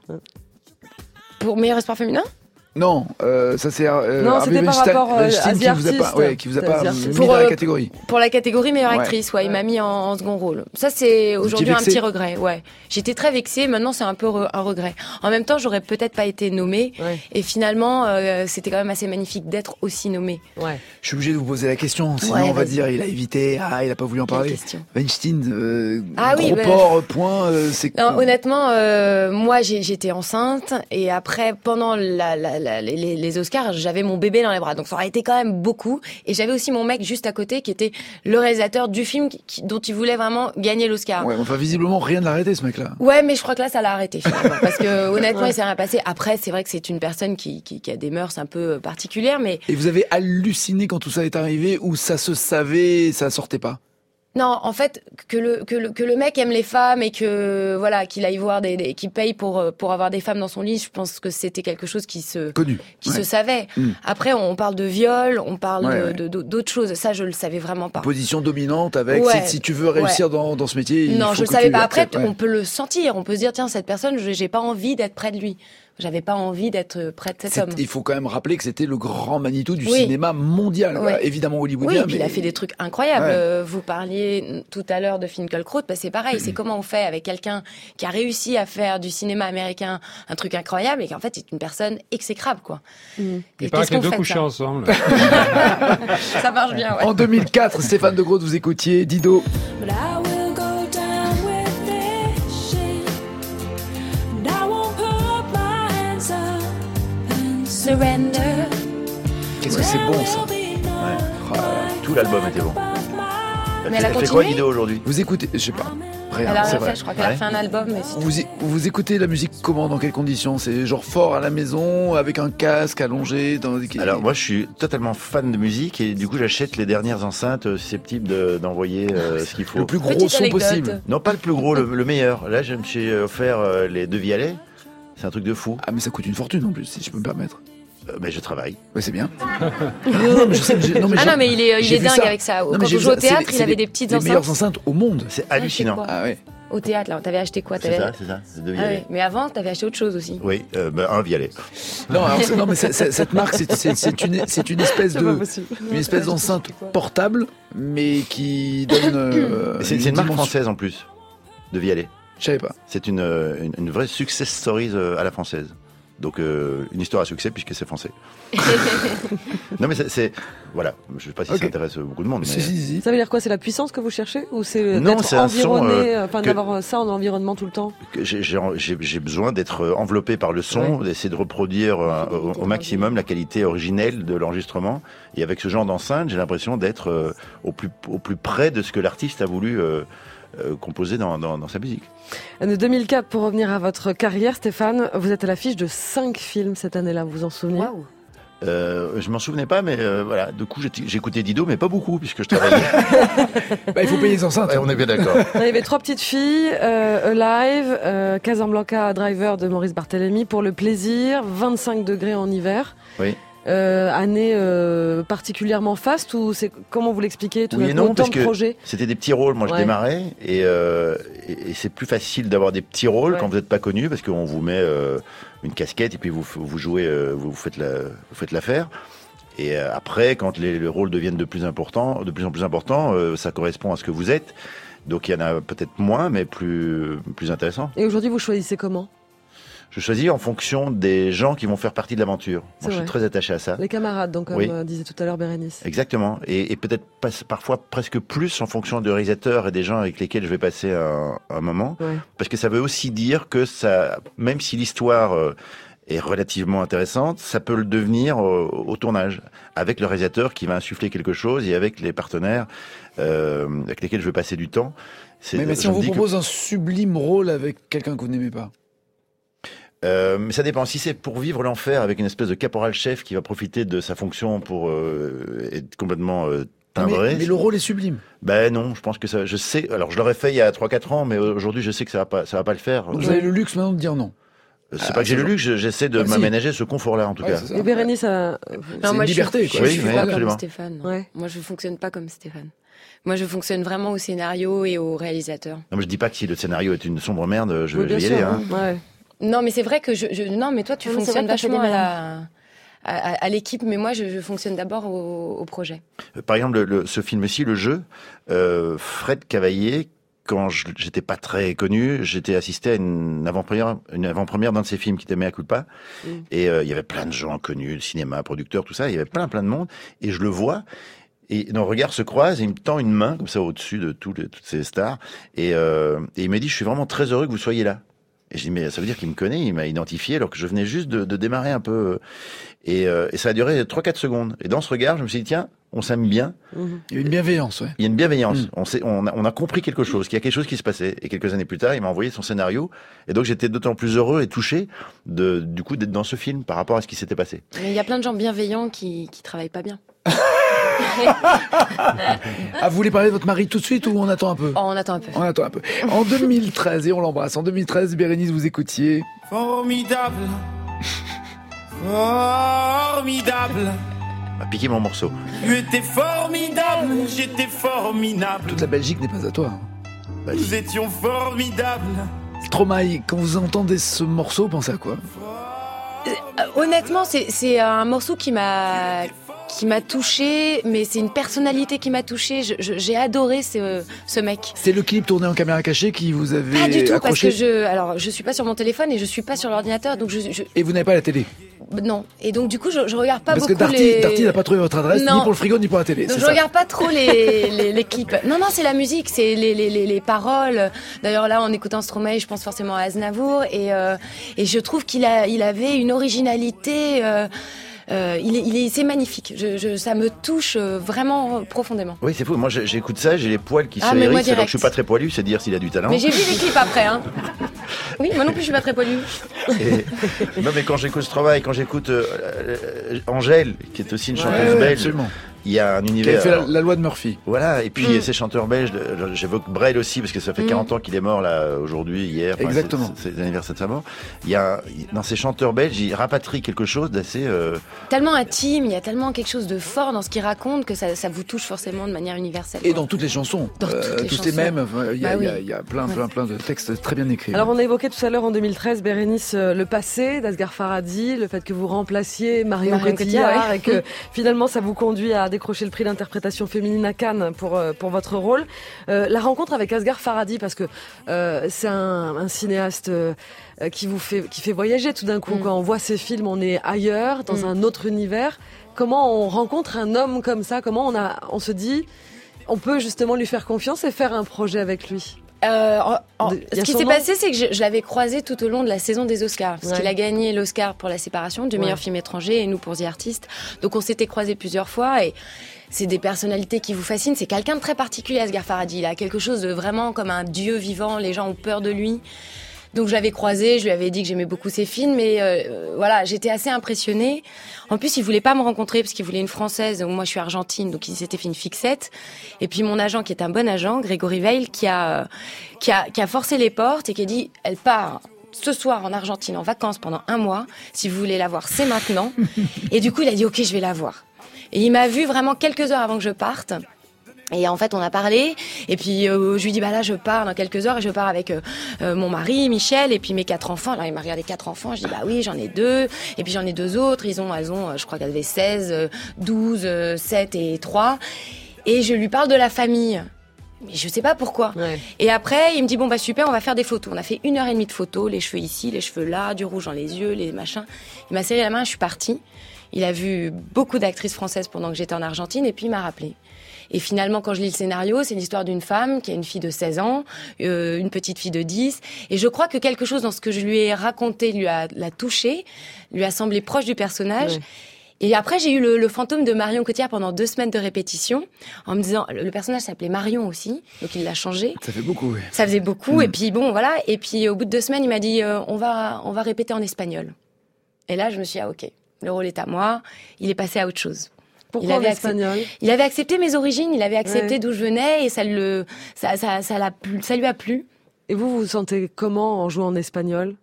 Pour meilleur espoir féminin. Non, euh, ça c'est euh, Non, Harvey c'était par Weinstein- rapport, euh, Weinstein à The qui vous a pas, Artist. ouais, qui vous a C'était pas The mis Artist. dans Pour, la euh, catégorie. Pour la catégorie meilleure Ouais. actrice, ouais, il m'a mis en, en second rôle. Ça, c'est aujourd'hui un vexée petit regret, ouais. J'étais très vexée, maintenant c'est un peu re- un regret. En même temps, j'aurais peut-être pas été nommée, Ouais. et finalement, euh, c'était quand même assez magnifique d'être aussi nommée. Ouais. Je suis obligé de vous poser la question, sinon Ouais, on va vas-y. dire il a évité, ah il a pas voulu en Quelle parler. question. Weinstein, euh, Ah oui, gros bah- porc, point, euh, c'est Non, honnêtement, euh, moi j'ai- j'étais enceinte et après pendant la, la, la- les, les Oscars, j'avais mon bébé dans les bras, donc ça aurait été quand même beaucoup. Et j'avais aussi mon mec juste à côté qui était le réalisateur du film qui- qui- dont il voulait vraiment gagner l'Oscar. Ouais, enfin visiblement rien ne l'a arrêté ce mec-là. Ouais, mais je crois que là, ça l'a arrêté finalement, parce que honnêtement, il s'est rien passé. Après, c'est vrai que c'est une personne qui, qui, qui a des mœurs un peu particulières, mais Et vous avez halluciné quand tout ça est arrivé ou ça se savait, ça sortait pas? Non, en fait, que le que le que le mec aime les femmes et que voilà, qu'il aille voir des, des qu'il paye pour pour avoir des femmes dans son lit, je pense que c'était quelque chose qui se connu, qui ouais. se savait. Mm. Après, on parle de viol, on parle ouais, de, ouais. de, de d'autres choses. Ça, je le savais vraiment pas. Position dominante avec ouais. si, si tu veux réussir ouais. dans dans ce métier. Il non, faut je le que savais tu pas. Après, acceptes, ouais. on peut le sentir. On peut se dire tiens, cette personne, j'ai pas envie d'être près de lui. J'avais pas envie d'être près de cet C'est, homme. Il faut quand même rappeler que c'était le grand Manitou du oui. cinéma mondial, oui. bah, évidemment hollywoodien. Oui, et puis mais... il a fait des trucs incroyables. Ouais. Vous parliez tout à l'heure de Finkielkraut, bah c'est pareil. C'est comment on fait avec quelqu'un qui a réussi à faire du cinéma américain un truc incroyable et qui en fait est une personne exécrable, quoi. Mmh. Il paraît que les deux couchaient ensemble. Ça marche bien, ouais. En deux mille quatre, Stéphane de Groot, vous écoutiez Dido. Surrender. Qu'est-ce que c'est bon ça. Ouais. Oh, tout l'album était bon. Mais elle, elle a elle fait quoi Dido aujourd'hui? Vous écoutez, je sais pas. Rien, elle a c'est rien vrai. fait, je crois qu'elle ouais. a fait un album. Mais vous, vous écoutez la musique comment, dans quelles conditions? C'est genre fort à la maison, avec un casque allongé dans... Alors moi je suis totalement fan de musique et du coup j'achète les dernières enceintes susceptibles de, d'envoyer euh, ce qu'il faut. Le plus gros son possible. Non, pas le plus gros, le, le meilleur. Là je me suis offert euh, les deux Vialet. C'est un truc de fou. Ah mais ça coûte une fortune en plus, si je peux me permettre. Euh, mais je travaille. Ouais, c'est bien. non, non, mais je sais, je, non, mais ah non, mais il est, il est dingue ça. avec ça. Non, Quand on joue au théâtre, il avait les, des petites les enceintes. Les meilleures enceintes au monde. C'est hallucinant. Ah ouais. Au théâtre, là, t'avais acheté quoi? C'est ça, c'est ça. C'est deux ah ouais. Mais avant, t'avais acheté autre chose aussi. Oui, euh, bah, un Vialet. Non, alors, non, mais c'est, c'est, cette marque, c'est, c'est, c'est, une, c'est une espèce de, une espèce d'enceinte portable, mais qui donne. Euh, c'est, c'est une marque française en plus, de Vialet. Je savais pas. C'est une, une, une vraie success story à la française. Donc euh, une histoire à succès puisque c'est français. Non mais c'est, c'est voilà, je sais pas si okay. ça intéresse beaucoup de monde. Mais... Si, si, si. Ça veut dire quoi? C'est la puissance que vous cherchez ou c'est non, d'être c'est environné, un son, euh, enfin que... d'avoir ça en environnement tout le temps? J'ai, j'ai, j'ai, j'ai besoin d'être enveloppé par le son, ouais. d'essayer de reproduire euh, au, au maximum la qualité originelle de l'enregistrement. Et avec ce genre d'enceinte, j'ai l'impression d'être euh, au plus au plus près de ce que l'artiste a voulu. Euh, Euh, composé dans, dans, dans sa musique. De deux mille quatre, pour revenir à votre carrière, Stéphane, vous êtes à l'affiche de cinq films cette année-là, vous vous en souvenez? Wow. Euh, je m'en souvenais pas, mais euh, voilà. Du coup, j'écoutais Dido, mais pas beaucoup, puisque je travaillais. Bah, il faut payer les enceintes. Ouais, on est bien d'accord. Il y avait Trois petites filles, euh, Alive, euh, Casablanca Driver de Maurice Barthélémy, Pour le plaisir, vingt-cinq degrés en hiver. Oui. Euh, année euh, particulièrement faste ou c'est comment vous l'expliquez tout oui et non, autant parce de que projets? C'était des petits rôles. Moi, je ouais. démarrais et, euh, et, et c'est plus facile d'avoir des petits rôles ouais. quand vous n'êtes pas connu parce qu'on vous met euh, une casquette et puis vous vous jouez, euh, vous faites la, vous faites l'affaire. Et euh, après, quand les, les rôles deviennent de plus importants, de plus en plus importants, euh, ça correspond à ce que vous êtes. Donc il y en a peut-être moins, mais plus plus intéressant. Et aujourd'hui, vous choisissez comment? Je choisis en fonction des gens qui vont faire partie de l'aventure. Moi, je suis très attaché à ça. Les camarades, donc, comme oui. euh, disait tout à l'heure Bérénice. Exactement. Et, et peut-être pas, parfois presque plus en fonction de réalisateurs et des gens avec lesquels je vais passer un, un moment. Ouais. Parce que ça veut aussi dire que ça, même si l'histoire euh, est relativement intéressante, ça peut le devenir euh, au tournage. Avec le réalisateur qui va insuffler quelque chose et avec les partenaires euh, avec lesquels je veux passer du temps. C'est, mais, mais si on vous propose que... un sublime rôle avec quelqu'un que vous n'aimez pas? Euh, mais ça dépend. Si c'est pour vivre l'enfer avec une espèce de caporal-chef qui va profiter de sa fonction pour euh, être complètement euh, timbré. Mais, mais le rôle est sublime. Ben non, je pense que ça. Je sais. Alors je l'aurais fait il y a trois quatre ans, mais aujourd'hui je sais que ça va pas, ça va pas le faire. Donc vous avez le luxe maintenant de dire non. C'est ah, pas que j'ai le luxe, j'essaie de ah, m'aménager si. ce confort-là en tout ouais, cas. Et Bérénice, ça... c'est une liberté. Je, quoi. Je, je, oui, je suis oui, pas comme Stéphane. Ouais. Moi, je fonctionne pas comme Stéphane. Moi, je fonctionne vraiment au scénario et au réalisateur. Non, mais je dis pas que si le scénario est une sombre merde, je, oui, je vais y aller. Hein. Ouais. Non, mais c'est vrai que je, je non, mais toi, tu non, fonctionnes vachement à la, à, à l'équipe, mais moi, je, je fonctionne d'abord au, au projet. Par exemple, le, le, ce film-ci, le jeu, euh, Fred Cavaillé, quand je, j'étais pas très connu, j'étais assisté à une avant-première, une avant-première d'un de ses films qui était Mea Culpa, mm. et euh, il y avait plein de gens connus, le cinéma, producteurs, tout ça, il y avait plein, plein de monde, et je le vois. Et nos regards se croisent, et il me tend une main comme ça au-dessus de tout les, toutes ces stars, et, euh, et il me dit, je suis vraiment très heureux que vous soyez là. Et je dis, mais ça veut dire qu'il me connaît, il m'a identifié alors que je venais juste de, de démarrer un peu. Et, euh, et ça a duré trois quatre secondes. Et dans ce regard, je me suis dit, tiens, on s'aime bien. Mmh. Il y a une bienveillance, ouais. Il y a une bienveillance. Mmh. On, sait, on, a, on a compris quelque chose, qu'il y a quelque chose qui se passait. Et quelques années plus tard, il m'a envoyé son scénario. Et donc j'étais d'autant plus heureux et touché de, du coup d'être dans ce film par rapport à ce qui s'était passé. Mais il y a plein de gens bienveillants qui, qui travaillent pas bien. Ah, vous voulez parler de votre mari tout de suite ou on attend un peu? Oh, on attend un peu. On attend un peu. En deux mille treize, et on l'embrasse, en deux mille treize, Bérénice, vous écoutiez. Formidable. Formidable. A piqué mon morceau. Tu étais formidable, j'étais formidable. Toute la Belgique n'est pas à toi. Nous étions formidables. Stromae, quand vous entendez ce morceau, pensez à quoi? Euh, honnêtement, c'est, c'est un morceau qui m'a qui m'a touchée, mais c'est une personnalité qui m'a touchée. Je, je, j'ai adoré ce, ce mec. C'est le clip tourné en caméra cachée qui vous avait Pas du tout, accroché? parce que je, alors, je suis pas sur mon téléphone et je suis pas sur l'ordinateur, donc je, je... Et vous n'avez pas la télé? Non. Et donc, du coup, je, je regarde pas parce beaucoup que Darty, les... Darty n'a pas trouvé votre adresse, non. ni pour le frigo, ni pour la télé. Donc, c'est je ça. regarde pas trop les, les, les clips. Non, non, c'est la musique, c'est les, les, les, les paroles. D'ailleurs, là, en écoutant Stromae, je pense forcément à Aznavour, et, euh, et je trouve qu'il a, il avait une originalité, euh, Euh, il est, il est, c'est magnifique. Je, je, ça me touche vraiment profondément. Oui, c'est fou. Moi, j'écoute ça, j'ai les poils qui ah, se hérissent. Alors direct. que je suis pas très poilu, c'est dire s'il a du talent. Mais j'ai vu les clips après, hein. Oui, moi non plus, je suis pas très poilu. Et, non, mais quand j'écoute Stromae, quand j'écoute euh, euh, Angèle, qui est aussi une chanteuse ouais, belge. Absolument. Il y a un univers. Qui a fait la, la loi de Murphy. Voilà, et puis Mm. ces chanteurs belges, j'évoque Brel aussi, parce que ça fait Mm. quarante ans qu'il est mort, là, aujourd'hui, hier. Enfin, exactement. C'est, c'est l'anniversaire de sa mort. Il y a, dans ces chanteurs belges, ils rapatrient quelque chose d'assez. Euh... Tellement intime, il y a tellement quelque chose de fort dans ce qu'ils racontent que ça, ça vous touche forcément de manière universelle. Et dans toutes les chansons. Dans toutes euh, les tous chansons. les mêmes. Il y, bah oui. y, y a plein, plein, plein de textes très bien écrits. Alors, on a évoqué tout à l'heure en deux mille treize, Bérénice, le passé d'Asghar Farhadi, le fait que vous remplaciez Marion, Marion Cotillard, Cotillard, ouais. et que finalement, ça vous conduit à décrocher le prix d'interprétation féminine à Cannes pour pour votre rôle. Euh, la rencontre avec Asghar Farhadi, parce que euh, c'est un, un cinéaste euh, qui vous fait qui fait voyager tout d'un coup. Mm. Quand on voit ses films, on est ailleurs, dans mm. un autre univers. Comment on rencontre un homme comme ça? Comment on a on se dit on peut justement lui faire confiance et faire un projet avec lui? Euh, en, en, de, ce qui s'est nom. passé, c'est que je, je l'avais croisé tout au long de la saison des Oscars, parce ouais. qu'il a gagné l'Oscar pour La Séparation, du ouais. meilleur film étranger, et nous pour The Artist. Donc on s'était croisés plusieurs fois, et c'est des personnalités qui vous fascinent. C'est quelqu'un de très particulier, Asghar Farhadi. Il a quelque chose de vraiment comme un dieu vivant. Les gens ont peur de lui. Donc je l'avais croisé, je lui avais dit que j'aimais beaucoup ses films, mais euh, voilà, j'étais assez impressionnée. En plus, il voulait pas me rencontrer parce qu'il voulait une Française. Moi, je suis argentine, donc il s'était fait une fixette. Et puis mon agent, qui est un bon agent, Grégory Veil, qui a qui a qui a forcé les portes et qui a dit, elle part ce soir en Argentine en vacances pendant un mois. Si vous voulez la voir, c'est maintenant. Et du coup, il a dit, ok, je vais la voir. Et il m'a vu vraiment quelques heures avant que je parte. Et en fait, on a parlé, et puis euh, je lui dis bah là, je pars dans quelques heures, et je pars avec euh, euh, mon mari, Michel, et puis mes quatre enfants. Alors il m'a regardé quatre enfants, je dis bah oui, j'en ai deux, et puis j'en ai deux autres. Ils ont, elles ont, je crois qu'elles avaient seize, douze, sept et trois. Et je lui parle de la famille. Mais je sais pas pourquoi. Ouais. Et après, il me dit bon bah super, on va faire des photos. On a fait une heure et demie de photos, les cheveux ici, les cheveux là, du rouge dans les yeux, les machins. Il m'a serré la main, je suis partie. Il a vu beaucoup d'actrices françaises pendant que j'étais en Argentine, et puis il m'a rappelé. Et finalement, quand je lis le scénario, c'est l'histoire d'une femme qui a une fille de seize ans, euh, une petite fille de dix. Et je crois que quelque chose dans ce que je lui ai raconté lui a, l'a touché, lui a semblé proche du personnage. Oui. Et après, j'ai eu le, le fantôme de Marion Cotillard pendant deux semaines de répétition, en me disant, le personnage s'appelait Marion aussi, donc il l'a changé. Ça fait beaucoup, oui. Ça faisait beaucoup, mmh. et puis bon, voilà. Et puis au bout de deux semaines, il m'a dit, euh, on va, on va répéter en espagnol. Et là, je me suis dit, ah ok, le rôle est à moi. Il est passé à autre chose. Pourquoi il avait en espagnol accepté, Il avait accepté mes origines, il avait accepté ouais. d'où je venais, et ça, le, ça, ça, ça, l'a, ça lui a plu. Et vous, vous vous sentez comment en jouant en espagnol?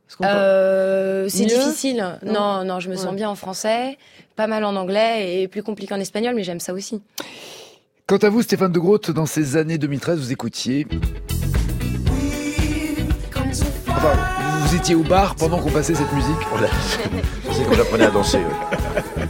euh, C'est Mieux difficile. Non, non, non je me ouais. sens bien en français, pas mal en anglais, et plus compliqué en espagnol, mais j'aime ça aussi. Quant à vous, Stéphane de Groot, dans ces années deux mille treize, vous écoutiez... Enfin, vous étiez au bar pendant qu'on passait cette musique. Voilà. C'est comme j'apprenais à danser. Ouais.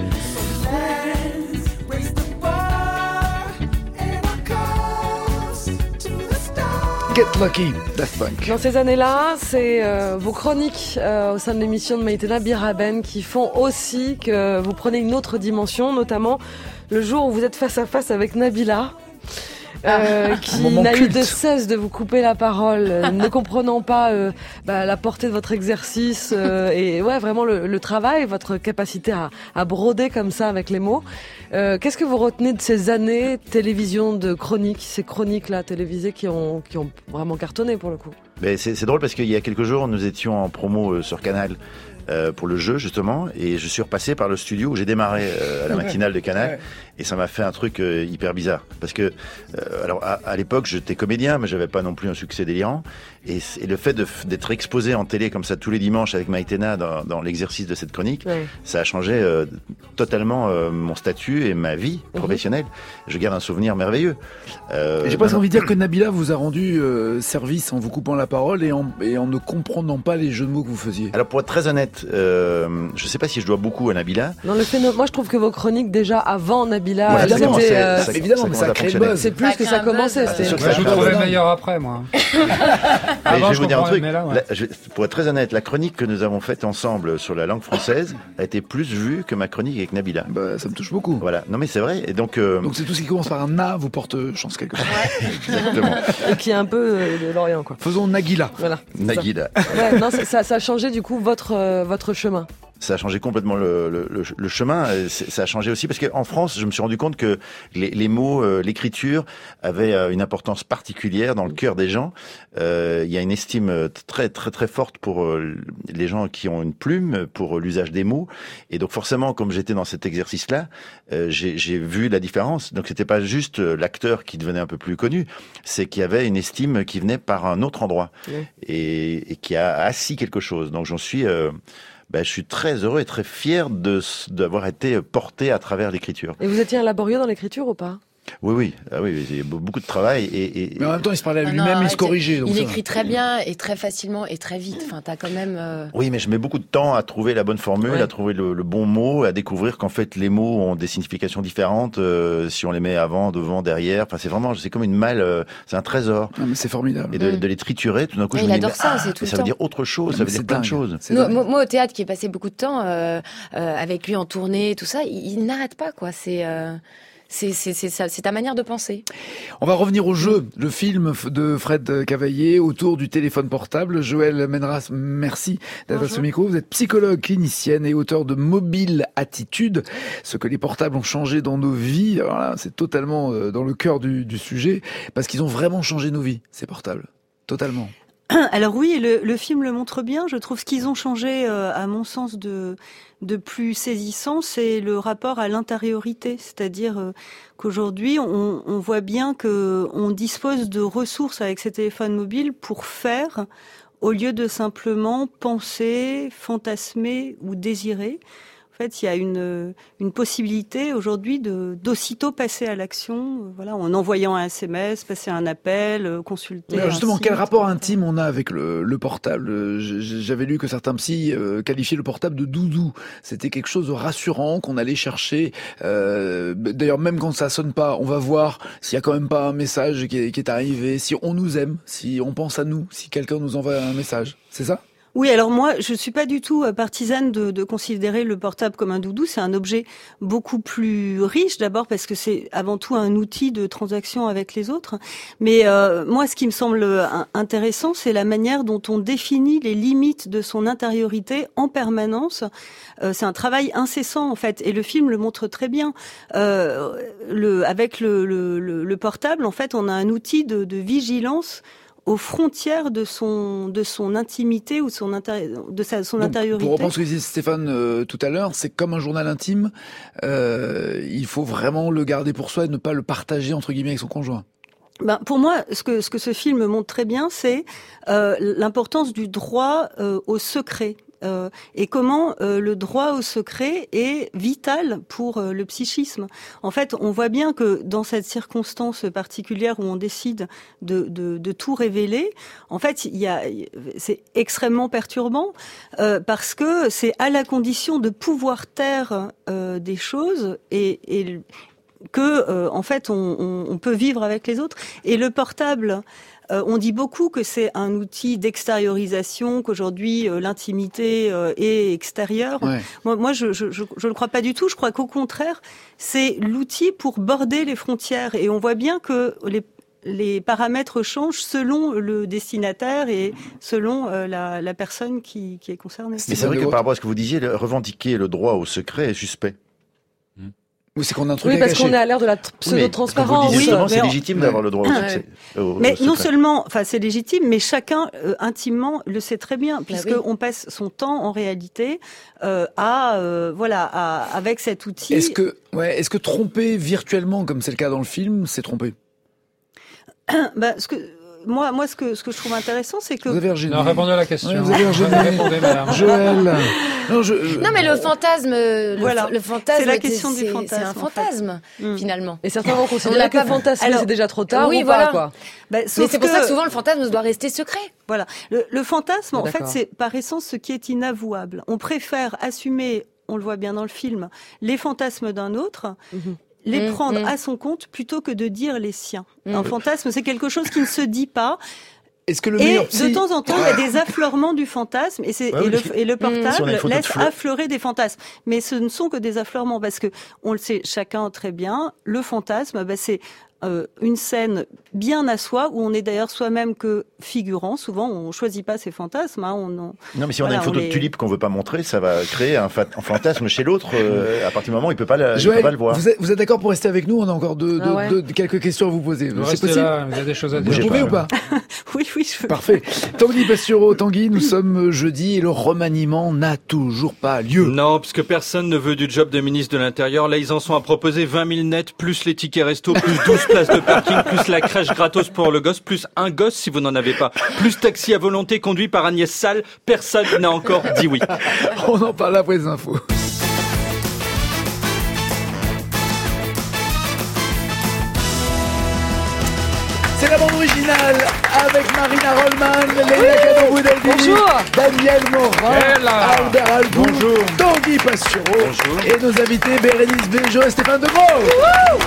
Get Lucky, Daft Punk. Dans ces années-là, c'est euh, vos chroniques euh, au sein de l'émission de Maïtena Biraben qui font aussi que vous prenez une autre dimension, notamment le jour où vous êtes face à face avec Nabila. Euh, qui n'a eu de cesse de vous couper la parole, euh, ne comprenant pas euh, bah, la portée de votre exercice euh, et ouais vraiment le, le travail, votre capacité à, à broder comme ça avec les mots. Euh, qu'est-ce que vous retenez de ces années télévision de chroniques, ces chroniques-là télévisées qui ont qui ont vraiment cartonné pour le coup? Mais c'est, c'est drôle parce qu'il y a quelques jours, nous étions en promo euh, sur Canal euh, pour le jeu justement, et je suis repassé par le studio où j'ai démarré euh, à la matinale de Canal, ouais. Et ça m'a fait un truc euh, hyper bizarre, parce que euh, alors à, à l'époque j'étais comédien, mais j'avais pas non plus un succès délirant, et, et le fait de, d'être exposé en télé comme ça tous les dimanches avec Maïtena dans, dans l'exercice de cette chronique, ouais. Ça a changé euh, totalement euh, mon statut et ma vie professionnelle. Mmh. Je garde un souvenir merveilleux. Euh, j'ai presque envie de dire que Nabila vous a rendu euh, service en vous coupant la parole et en, et en ne comprenant pas les jeux de mots que vous faisiez. Alors pour être très honnête, euh, je sais pas si je dois beaucoup à Nabila. Non, le phénomène, moi je trouve que vos chroniques déjà avant Nabila, ouais, évidemment, c'était, c'est, euh, ça, évidemment, ça, mais ça a créé le buzz. C'est plus que ça commençait. Ah, c'est ouais, je vous trouvais meilleur après, moi. ah, je vais vous dire un truc. Là, ouais. la, je, pour être très honnête, la chronique que nous avons faite ensemble sur la langue française a été plus vue que ma chronique avec Nabila. Bah, ça me touche beaucoup. Voilà. Non, mais c'est vrai. Et donc. Euh... Donc c'est tout ce qui commence par un A, vous porte chance quelque chose. Exactement. Et qui est un peu euh, de l'Orient, quoi. Faisons Nagila. Voilà. Nagila. Ouais, non, ça, ça a changé du coup votre euh, votre chemin. Ça a changé complètement le, le, le, le chemin. Ça a changé aussi parce qu'en France, je me suis rendu compte que les, les mots, euh, l'écriture avait euh, une importance particulière dans le cœur des gens. Euh, il y a une estime très très très forte pour euh, les gens qui ont une plume, pour l'usage des mots. Et donc forcément, comme j'étais dans cet exercice-là, euh, j'ai, j'ai vu la différence. Donc c'était pas juste l'acteur qui devenait un peu plus connu, c'est qu'il y avait une estime qui venait par un autre endroit oui. et, et qui a assis quelque chose. Donc j'en suis euh, Ben, je suis très heureux et très fier de, d'avoir été porté à travers l'écriture. Et vous étiez un laborieux dans l'écriture ou pas ? Oui, oui, ah oui, il y a beaucoup de travail et, et mais en même temps, il se parlait à lui-même, non, non, il se corrigeait. Donc il ça. écrit très bien et très facilement et très vite. Enfin, t'as quand même. Euh... Oui, mais je mets beaucoup de temps à trouver la bonne formule, ouais. à trouver le, le bon mot, à découvrir qu'en fait les mots ont des significations différentes euh, si on les met avant, devant, derrière. Enfin, c'est vraiment, c'est comme une malle, euh, c'est un trésor. Non, mais c'est formidable. Et de, mmh. de les triturer, tout d'un coup, et je il me adore dis, ça, ah, c'est tout ça le veut temps. dire autre chose, non, ça veut dire plein de choses. Nous, moi, au théâtre, qui est passé beaucoup de temps euh, euh, avec lui en tournée, et tout ça, il, il n'arrête pas, quoi. C'est. Euh... C'est, c'est, c'est, ça, c'est ta manière de penser. On va revenir au jeu, le film de Fred Cavaillé autour du téléphone portable. Joëlle Menras, merci d'être à ce micro. Vous êtes psychologue clinicienne et auteur de Mobile Attitude, ce que les portables ont changé dans nos vies. Alors là, c'est totalement dans le cœur du, du sujet, parce qu'ils ont vraiment changé nos vies, ces portables. Totalement. Alors oui, le, le film le montre bien. Je trouve ce qu'ils ont changé, euh, à mon sens, de, de plus saisissant, c'est le rapport à l'intériorité. C'est-à-dire euh, qu'aujourd'hui, on, on voit bien que on dispose de ressources avec ces téléphones mobiles pour faire, au lieu de simplement penser, fantasmer ou désirer. En fait, il y a une, une possibilité aujourd'hui de, d'aussitôt passer à l'action, voilà, en envoyant un S M S, passer un appel, consulter. Mais justement, site, quel rapport intime on a avec le, le portable ? J'avais lu que certains psys euh, qualifiaient le portable de doudou. C'était quelque chose de rassurant qu'on allait chercher. Euh, d'ailleurs, même quand ça sonne pas, on va voir s'il y a quand même pas un message qui est, qui est arrivé, si on nous aime, si on pense à nous, si quelqu'un nous envoie un message. C'est ça ? Oui, alors moi, je suis pas du tout partisane de, de considérer le portable comme un doudou. C'est un objet beaucoup plus riche, d'abord parce que c'est avant tout un outil de transaction avec les autres. Mais euh, moi, ce qui me semble intéressant, c'est la manière dont on définit les limites de son intériorité en permanence. Euh, c'est un travail incessant, en fait, et le film le montre très bien. Euh, le, avec le, le, le, le portable, en fait, on a un outil de, de vigilance aux frontières de son de son intimité ou son intérie- de sa son Donc, intériorité. Pour reprendre ce que disait Stéphane euh, tout à l'heure, c'est comme un journal intime. Euh, il faut vraiment le garder pour soi et ne pas le partager entre guillemets avec son conjoint. Ben, pour moi, ce que ce que ce film montre très bien, c'est euh, l'importance du droit euh, au secret. Euh, et comment euh, le droit au secret est vital pour euh, le psychisme. En fait, on voit bien que dans cette circonstance particulière où on décide de, de, de tout révéler, en fait, il y a, c'est extrêmement perturbant euh, parce que c'est à la condition de pouvoir taire euh, des choses et, et que, euh, en fait, on, on, on peut vivre avec les autres. Et le portable. Euh, on dit beaucoup que c'est un outil d'extériorisation, qu'aujourd'hui euh, l'intimité euh, est extérieure. Ouais. Moi, moi, je, je, je, je ne crois pas du tout. Je crois qu'au contraire, c'est l'outil pour border les frontières. Et on voit bien que les les paramètres changent selon le destinataire et selon euh, la, la personne qui, qui est concernée. Mais c'est vrai que par rapport à ce que vous disiez, le, revendiquer le droit au secret est suspect. Oui, c'est qu'on a un truc Oui, à parce cacher. qu'on est à l'ère de la tr- Oui, mais pseudo-transparence. vous disiez justement, Oui, c'est mais légitime on- d'avoir le droit au Ouais. succès. au- Mais au non secret. seulement, enfin c'est légitime, mais chacun euh, intimement le sait très bien, puisque oui. on passe son temps en réalité euh, à euh, voilà à, avec cet outil. Est-ce que, ouais, est-ce que tromper virtuellement, comme c'est le cas dans le film, c'est tromper? bah, ce que moi, moi, ce que ce que je trouve intéressant, c'est que Vous avez regéné. Non, répondez à la question. Ouais, vous avez regéné. Répondez, madame. Joël. Non, je, je- Non, mais le fantasme, le, Voilà. le fantasme, C'est la c'est- question du c'est- fantasme, C'est un en fait. fantasme, Mm. finalement. Et certains vont On considérer l'a que pas- fantasmer, Alors, c'est déjà trop tard oui, ou voilà. pas, quoi. bah, Mais sauf c'est pour que, ça que souvent le fantasme doit rester secret. voilà, le, le fantasme, en fait, D'accord. c'est par essence ce qui est inavouable. On préfère assumer, on le voit bien dans le film, les fantasmes d'un autre. Mhm. Les Mmh, prendre mmh. à son compte plutôt que de dire les siens. Mmh. Un fantasme, c'est quelque chose qui ne se dit pas. est-ce que le Et meilleur de psy... temps en temps, il y a des affleurements du fantasme, et, c'est, Ouais, et, oui. le, et le Si on a portable une photo de laisse fleur. affleurer des fantasmes. Mais ce ne sont que des affleurements, parce que on le sait chacun très bien, le fantasme, bah, c'est euh, une scène bien à soi, où on est d'ailleurs soi-même que figurant. Souvent, on choisit pas ses fantasmes. Hein, on, on- Non, mais si on Voilà, a une photo on les- de tulipe qu'on veut pas montrer, ça va créer un, fa- un fantasme chez l'autre. euh, à partir du moment où il peut pas, la- il Joël, peut pas le voir. vous êtes, vous êtes d'accord pour rester avec nous? On a encore deux, Ah deux- ouais. deux- quelques questions à vous poser. Vous C'est restez possible? là, vous avez des choses à Vous dire. Bougez pouvez pas. ou pas? Oui, oui, je veux. Parfait. Tanguy Pastureau, Tanguy, nous sommes jeudi et le remaniement n'a toujours pas lieu. Non, parce que personne ne veut du job de ministre de l'Intérieur. Là, ils en sont à proposer vingt mille nets, plus les tickets resto, plus douze places de parking, plus la crèche gratos pour le gosse, plus un gosse si vous n'en avez pas, plus taxi à volonté conduit par Agnès Salle. Personne n'a encore dit oui. On en parle après les infos. C'est la bande originale avec Marina Rollman, Léna Cadot-Boudelville, Bonjour. Daniel Morin, Hello. Albert Algou, Bonjour. Tanguy Pastureau Bonjour. et nos invités Bérénice Bejo et Stéphane Demeaux.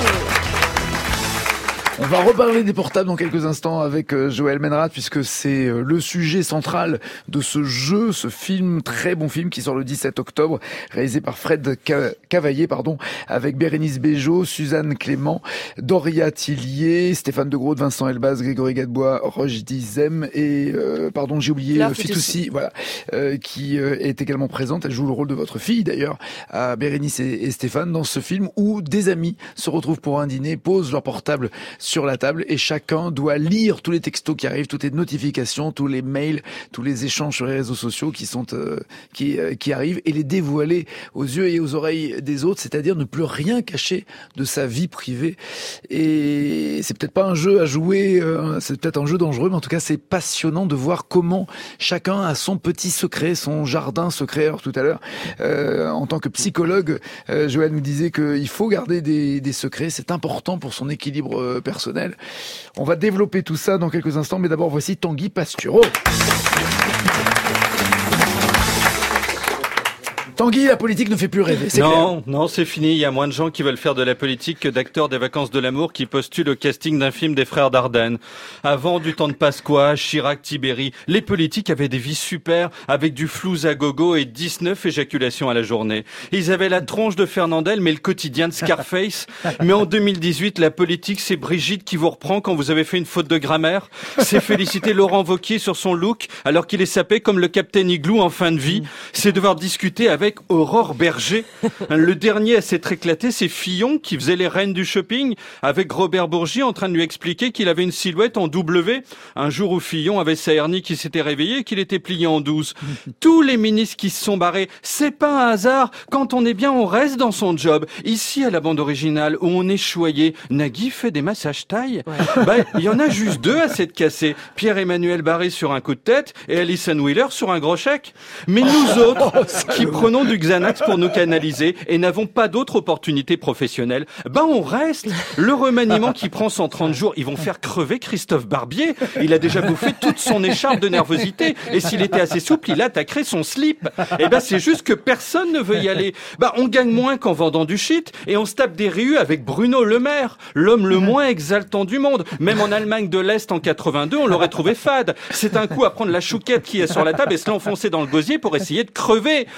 On va reparler des portables dans quelques instants avec euh, Joël Menrat, puisque c'est euh, le sujet central de ce jeu, ce film, très bon film qui sort le dix-sept octobre, réalisé par Fred Ca- Cavaillé, pardon, avec Bérénice Bejo, Suzanne Clément, Doria Tillier, Stéphane De Groot, Vincent Elbaz, Grégory Gadebois, Roche Dizem et, euh, pardon, j'ai oublié, Fleur euh, Fitoussi, voilà, euh, qui euh, est également présente. Elle joue le rôle de votre fille, d'ailleurs, à Bérénice et, et Stéphane, dans ce film où des amis se retrouvent pour un dîner, posent leur portable sur la table et chacun doit lire tous les textos qui arrivent, toutes les notifications, tous les mails, tous les échanges sur les réseaux sociaux qui sont euh, qui euh, qui arrivent et les dévoiler aux yeux et aux oreilles des autres, c'est-à-dire ne plus rien cacher de sa vie privée. Et c'est peut-être pas un jeu à jouer, euh, c'est peut-être un jeu dangereux, mais en tout cas c'est passionnant de voir comment chacun a son petit secret, son jardin secret. Alors tout à l'heure, euh, en tant que psychologue, euh, Joël nous disait qu'il faut garder des, des secrets, c'est important pour son équilibre euh, personnel. On va développer tout ça dans quelques instants, mais d'abord voici Tanguy Pastureau. Tanguy, la politique ne fait plus rêver, c'est clair. Non, non, c'est fini. Il y a moins de gens qui veulent faire de la politique que d'acteurs des vacances de l'amour qui postulent au casting d'un film des frères Dardenne. Avant du temps de Pasqua, Chirac, Tibéri, les politiques avaient des vies super avec du flouze à gogo et dix-neuf éjaculations à la journée. Ils avaient la tronche de Fernandel mais le quotidien de Scarface. Mais en deux mille dix-huit, la politique, c'est Brigitte qui vous reprend quand vous avez fait une faute de grammaire. C'est féliciter Laurent Wauquiez sur son look alors qu'il est sapé comme le Captain Igloo en fin de vie. C'est devoir discuter avec Aurore Berger. Le dernier à s'être éclaté, c'est Fillon qui faisait les reines du shopping avec Robert Bourgi en train de lui expliquer qu'il avait une silhouette en W. Un jour où Fillon avait sa hernie qui s'était réveillée et qu'il était plié en douze. Tous les ministres qui se sont barrés, c'est pas un hasard. Quand on est bien, on reste dans son job. Ici, à la bande originale, où on est choyé, Nagui fait des massages taille. Bah, il y en a juste deux à s'être cassés. Pierre-Emmanuel Barré sur un coup de tête et Alison Wheeler sur un gros chèque. Mais nous autres, qui prenons du Xanax pour nous canaliser et n'avons pas d'autre opportunité professionnelle, ben on reste. Le remaniement qui prend cent trente jours, ils vont faire crever Christophe Barbier. Il a déjà bouffé toute son écharpe de nervosité. Et s'il était assez souple, il attaquerait son slip. Et ben c'est juste que personne ne veut y aller. Ben on gagne moins qu'en vendant du shit et on se tape des rius avec Bruno Le Maire, l'homme le moins exaltant du monde. Même en Allemagne de l'Est en quatre-vingt-deux, on l'aurait trouvé fade. C'est un coup à prendre la chouquette qui est sur la table et se l'enfoncer dans le gosier pour essayer de crever. Mais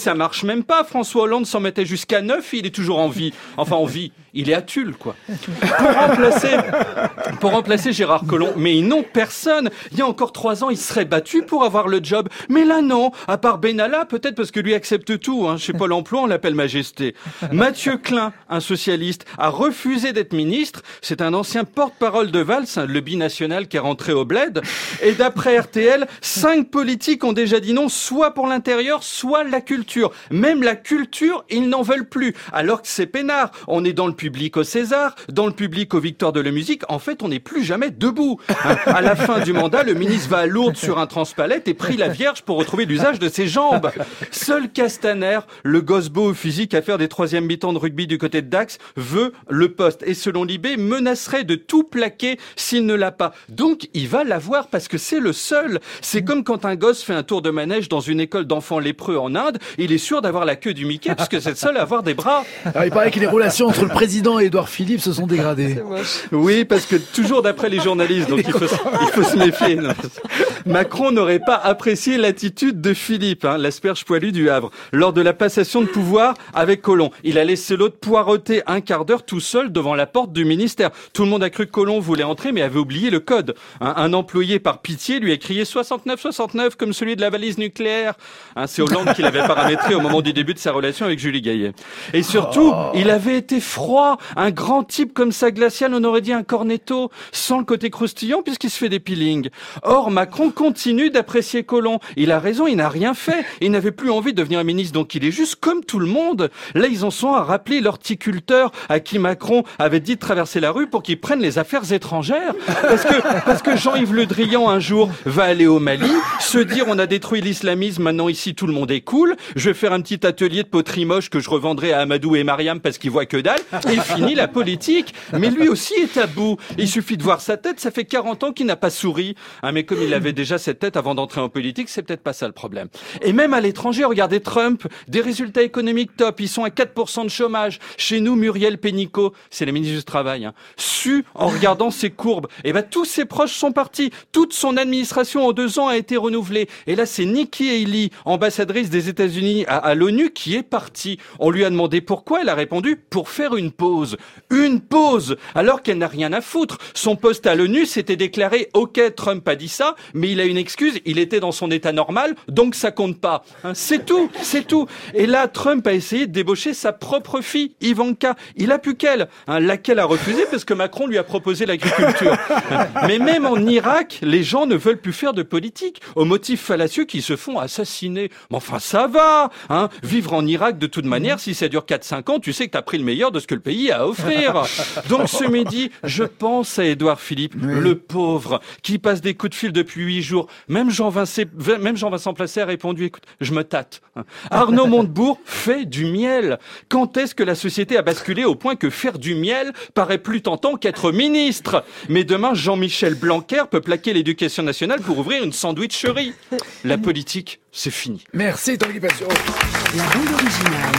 ça marche même pas. François Hollande s'en mettait jusqu'à neuf, il est toujours en vie. Enfin, en vie. Il est à Tulle, quoi. Pour remplacer, pour remplacer Gérard Collomb. Mais ils n'ont personne. Il y a encore trois ans, il serait battu pour avoir le job. Mais là, non. À part Benalla, peut-être parce que lui accepte tout, hein. Chez Pôle emploi, on l'appelle Majesté. Mathieu Klein, un socialiste, a refusé d'être ministre. C'est un ancien porte-parole de Valls, hein, le binational qui est rentré au bled. Et d'après R T L, cinq politiques ont déjà dit non, soit pour l'intérieur, soit la culture. Même la culture, ils n'en veulent plus. Alors que c'est peinard. On est dans le public au César, dans le public aux Victoires de la musique. En fait, on n'est plus jamais debout. Hein. À la fin du mandat, le ministre va à Lourdes sur un transpalette et prie la Vierge pour retrouver l'usage de ses jambes. Seul Castaner, le gosse beau au physique à faire des troisième mi-temps de rugby du côté de Dax, veut le poste. Et selon Libé, menacerait de tout plaquer s'il ne l'a pas. Donc, il va l'avoir parce que c'est le seul. C'est comme quand un gosse fait un tour de manège dans une école d'enfants lépreux en Inde, il est sûr d'avoir la queue du Mickey parce que c'est le seul à avoir des bras. Alors, il paraît que les relations entre le président et Édouard Philippe se sont dégradées. Oui, parce que toujours d'après les journalistes, donc il faut, il faut se méfier. Non. Macron n'aurait pas apprécié l'attitude de Philippe, hein, l'asperge poilue du Havre, lors de la passation de pouvoir avec Collomb. Il a laissé l'autre poireauter un quart d'heure tout seul devant la porte du ministère. Tout le monde a cru que Collomb voulait entrer, mais avait oublié le code. Hein, un employé, par pitié, lui a crié soixante-neuf soixante-neuf comme celui de la valise nucléaire. Hein, c'est Hollande qui l'avait paramétré au moment du début de sa relation avec Julie Gaillet. Et surtout, oh. il avait été froid. Un grand type comme ça glacial, on aurait dit un cornetto, sans le côté croustillant puisqu'il se fait des peelings. Or, Macron continue d'apprécier Collomb. Il a raison, il n'a rien fait. Il n'avait plus envie de devenir ministre, donc il est juste comme tout le monde. Là, ils en sont à rappeler l'horticulteur à qui Macron avait dit de traverser la rue pour qu'il prenne les affaires étrangères. Parce que, parce que Jean-Yves Le Drian, un jour, va aller au Mali, se dire on a détruit l'islamisme, maintenant ici tout le monde est cool, je vais faire un petit atelier de poterie moche que je revendrai à Amadou et Mariam parce qu'ils voient que dalle. Et fini la politique. Mais lui aussi est à bout. Il suffit de voir sa tête, ça fait quarante ans qu'il n'a pas souri. Hein, mais comme il avait déjà cette tête avant d'entrer en politique, c'est peut-être pas ça le problème. Et même à l'étranger, regardez Trump, des résultats économiques top, ils sont à quatre pour cent de chômage. Chez nous, Muriel Pénicaud, c'est la ministre du Travail, hein, su en regardant ses courbes. Et ben tous ses proches sont partis. Toute son administration en deux ans a été renouvelée. Et là, c'est Nikki Haley, ambassadrice des États-Unis à, à l'ONU, qui est partie. On lui a demandé pourquoi, elle a répondu pour faire une pause. Une pause, alors qu'elle n'a rien à foutre. Son poste à l'ONU s'était déclaré « Ok, Trump a dit ça, mais il a une excuse, il était dans son état normal, donc ça compte pas. Hein, » C'est tout, c'est tout. Et là, Trump a essayé de débaucher sa propre fille, Ivanka. Il a plus qu'elle, hein, laquelle a refusé parce que Macron lui a proposé l'agriculture. Hein, mais même en Irak, les gens ne veulent plus faire de politique, au motif fallacieux qu'ils se font assassiner. Mais enfin, ça va, hein. Vivre en Irak, de toute manière, si ça dure quatre cinq ans, tu sais que t'as pris le meilleur de ce que le pays a à offrir. Donc ce midi, je pense à Édouard Philippe, oui. le pauvre, qui passe des coups de fil depuis huit jours. Même Jean-Vincent, même Jean-Vincent Placé a répondu, écoute, je me tâte. Arnaud Montebourg fait du miel. Quand est-ce que la société a basculé au point que faire du miel paraît plus tentant qu'être ministre? Mais demain, Jean-Michel Blanquer peut plaquer l'éducation nationale pour ouvrir une sandwicherie. La politique, c'est fini. Merci Tanguy Passion. La bande originale,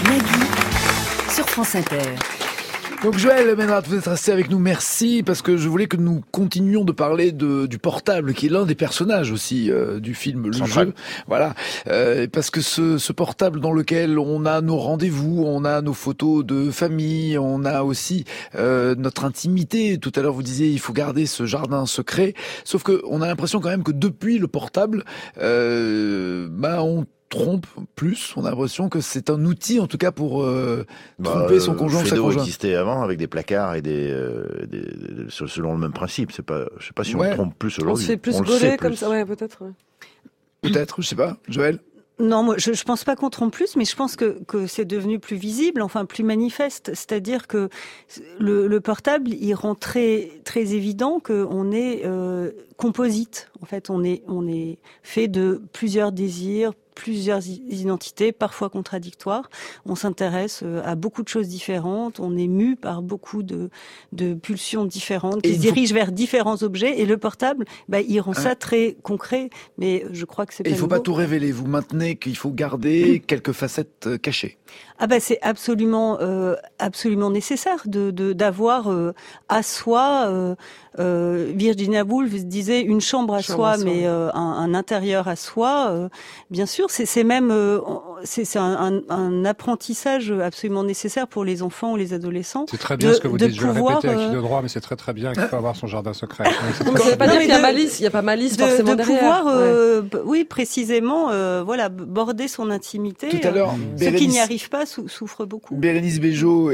Nagui, sur France Inter. Donc Joël Menrad, vous êtes resté avec nous, merci, parce que je voulais que nous continuions de parler de, du portable, qui est l'un des personnages aussi euh, du film Le Central. Jeu. Voilà, euh, parce que ce, ce portable dans lequel on a nos rendez-vous, on a nos photos de famille, on a aussi euh, notre intimité. Tout à l'heure vous disiez il faut garder ce jardin secret, sauf que on a l'impression quand même que depuis le portable, euh, bah on trompe plus, on a l'impression que c'est un outil en tout cas pour euh, tromper bah, son conjoint ou sa Fédo conjointe. existait avant avec des placards et des, euh, des, des selon le même principe. C'est pas, je sais pas si ouais. on trompe plus On aujourd'hui. se fait plus on gauler comme ça, ouais, peut-être. Ouais. Peut-être, je sais pas, Joël. Non, moi, je, je pense pas qu'on trompe plus, mais je pense que, que c'est devenu plus visible, enfin plus manifeste. C'est-à-dire que le, le portable, il rend très, très évident qu'on est euh, composite. En fait, on est, on est fait de plusieurs désirs, plusieurs identités, parfois contradictoires. On s'intéresse à beaucoup de choses différentes. On est mu par beaucoup de, de pulsions différentes qui se dirigent faut... vers différents objets. Et le portable, bah, il rend ça très concret. Mais je crois que c'est pas Et il faut nouveau. pas tout révéler. Vous maintenez qu'il faut garder quelques facettes cachées. Ah bah c'est absolument euh, absolument nécessaire de, de d'avoir euh, à soi. Euh, euh, Virginia Woolf disait une chambre à chambre soi, à soi. mais euh, un, un intérieur à soi. Euh, bien sûr, c'est c'est même euh, c'est, c'est un, un, un apprentissage absolument nécessaire pour les enfants ou les adolescents. C'est très bien de, ce que vous de dites, je vais le pouvoir, répéter à qui euh, de droit, mais c'est très très bien qu'il faut avoir son jardin secret. Non, mais ça veut pas dire qu'il y a malice, il n'y a pas malice de, forcément de derrière. pouvoir, euh, Ouais. b- oui, précisément, euh, voilà, b- border son intimité. Tout à l'heure, euh, ceux Bérénice- qui n'y arrivent pas sou- souffrent beaucoup. Bérénice Bejo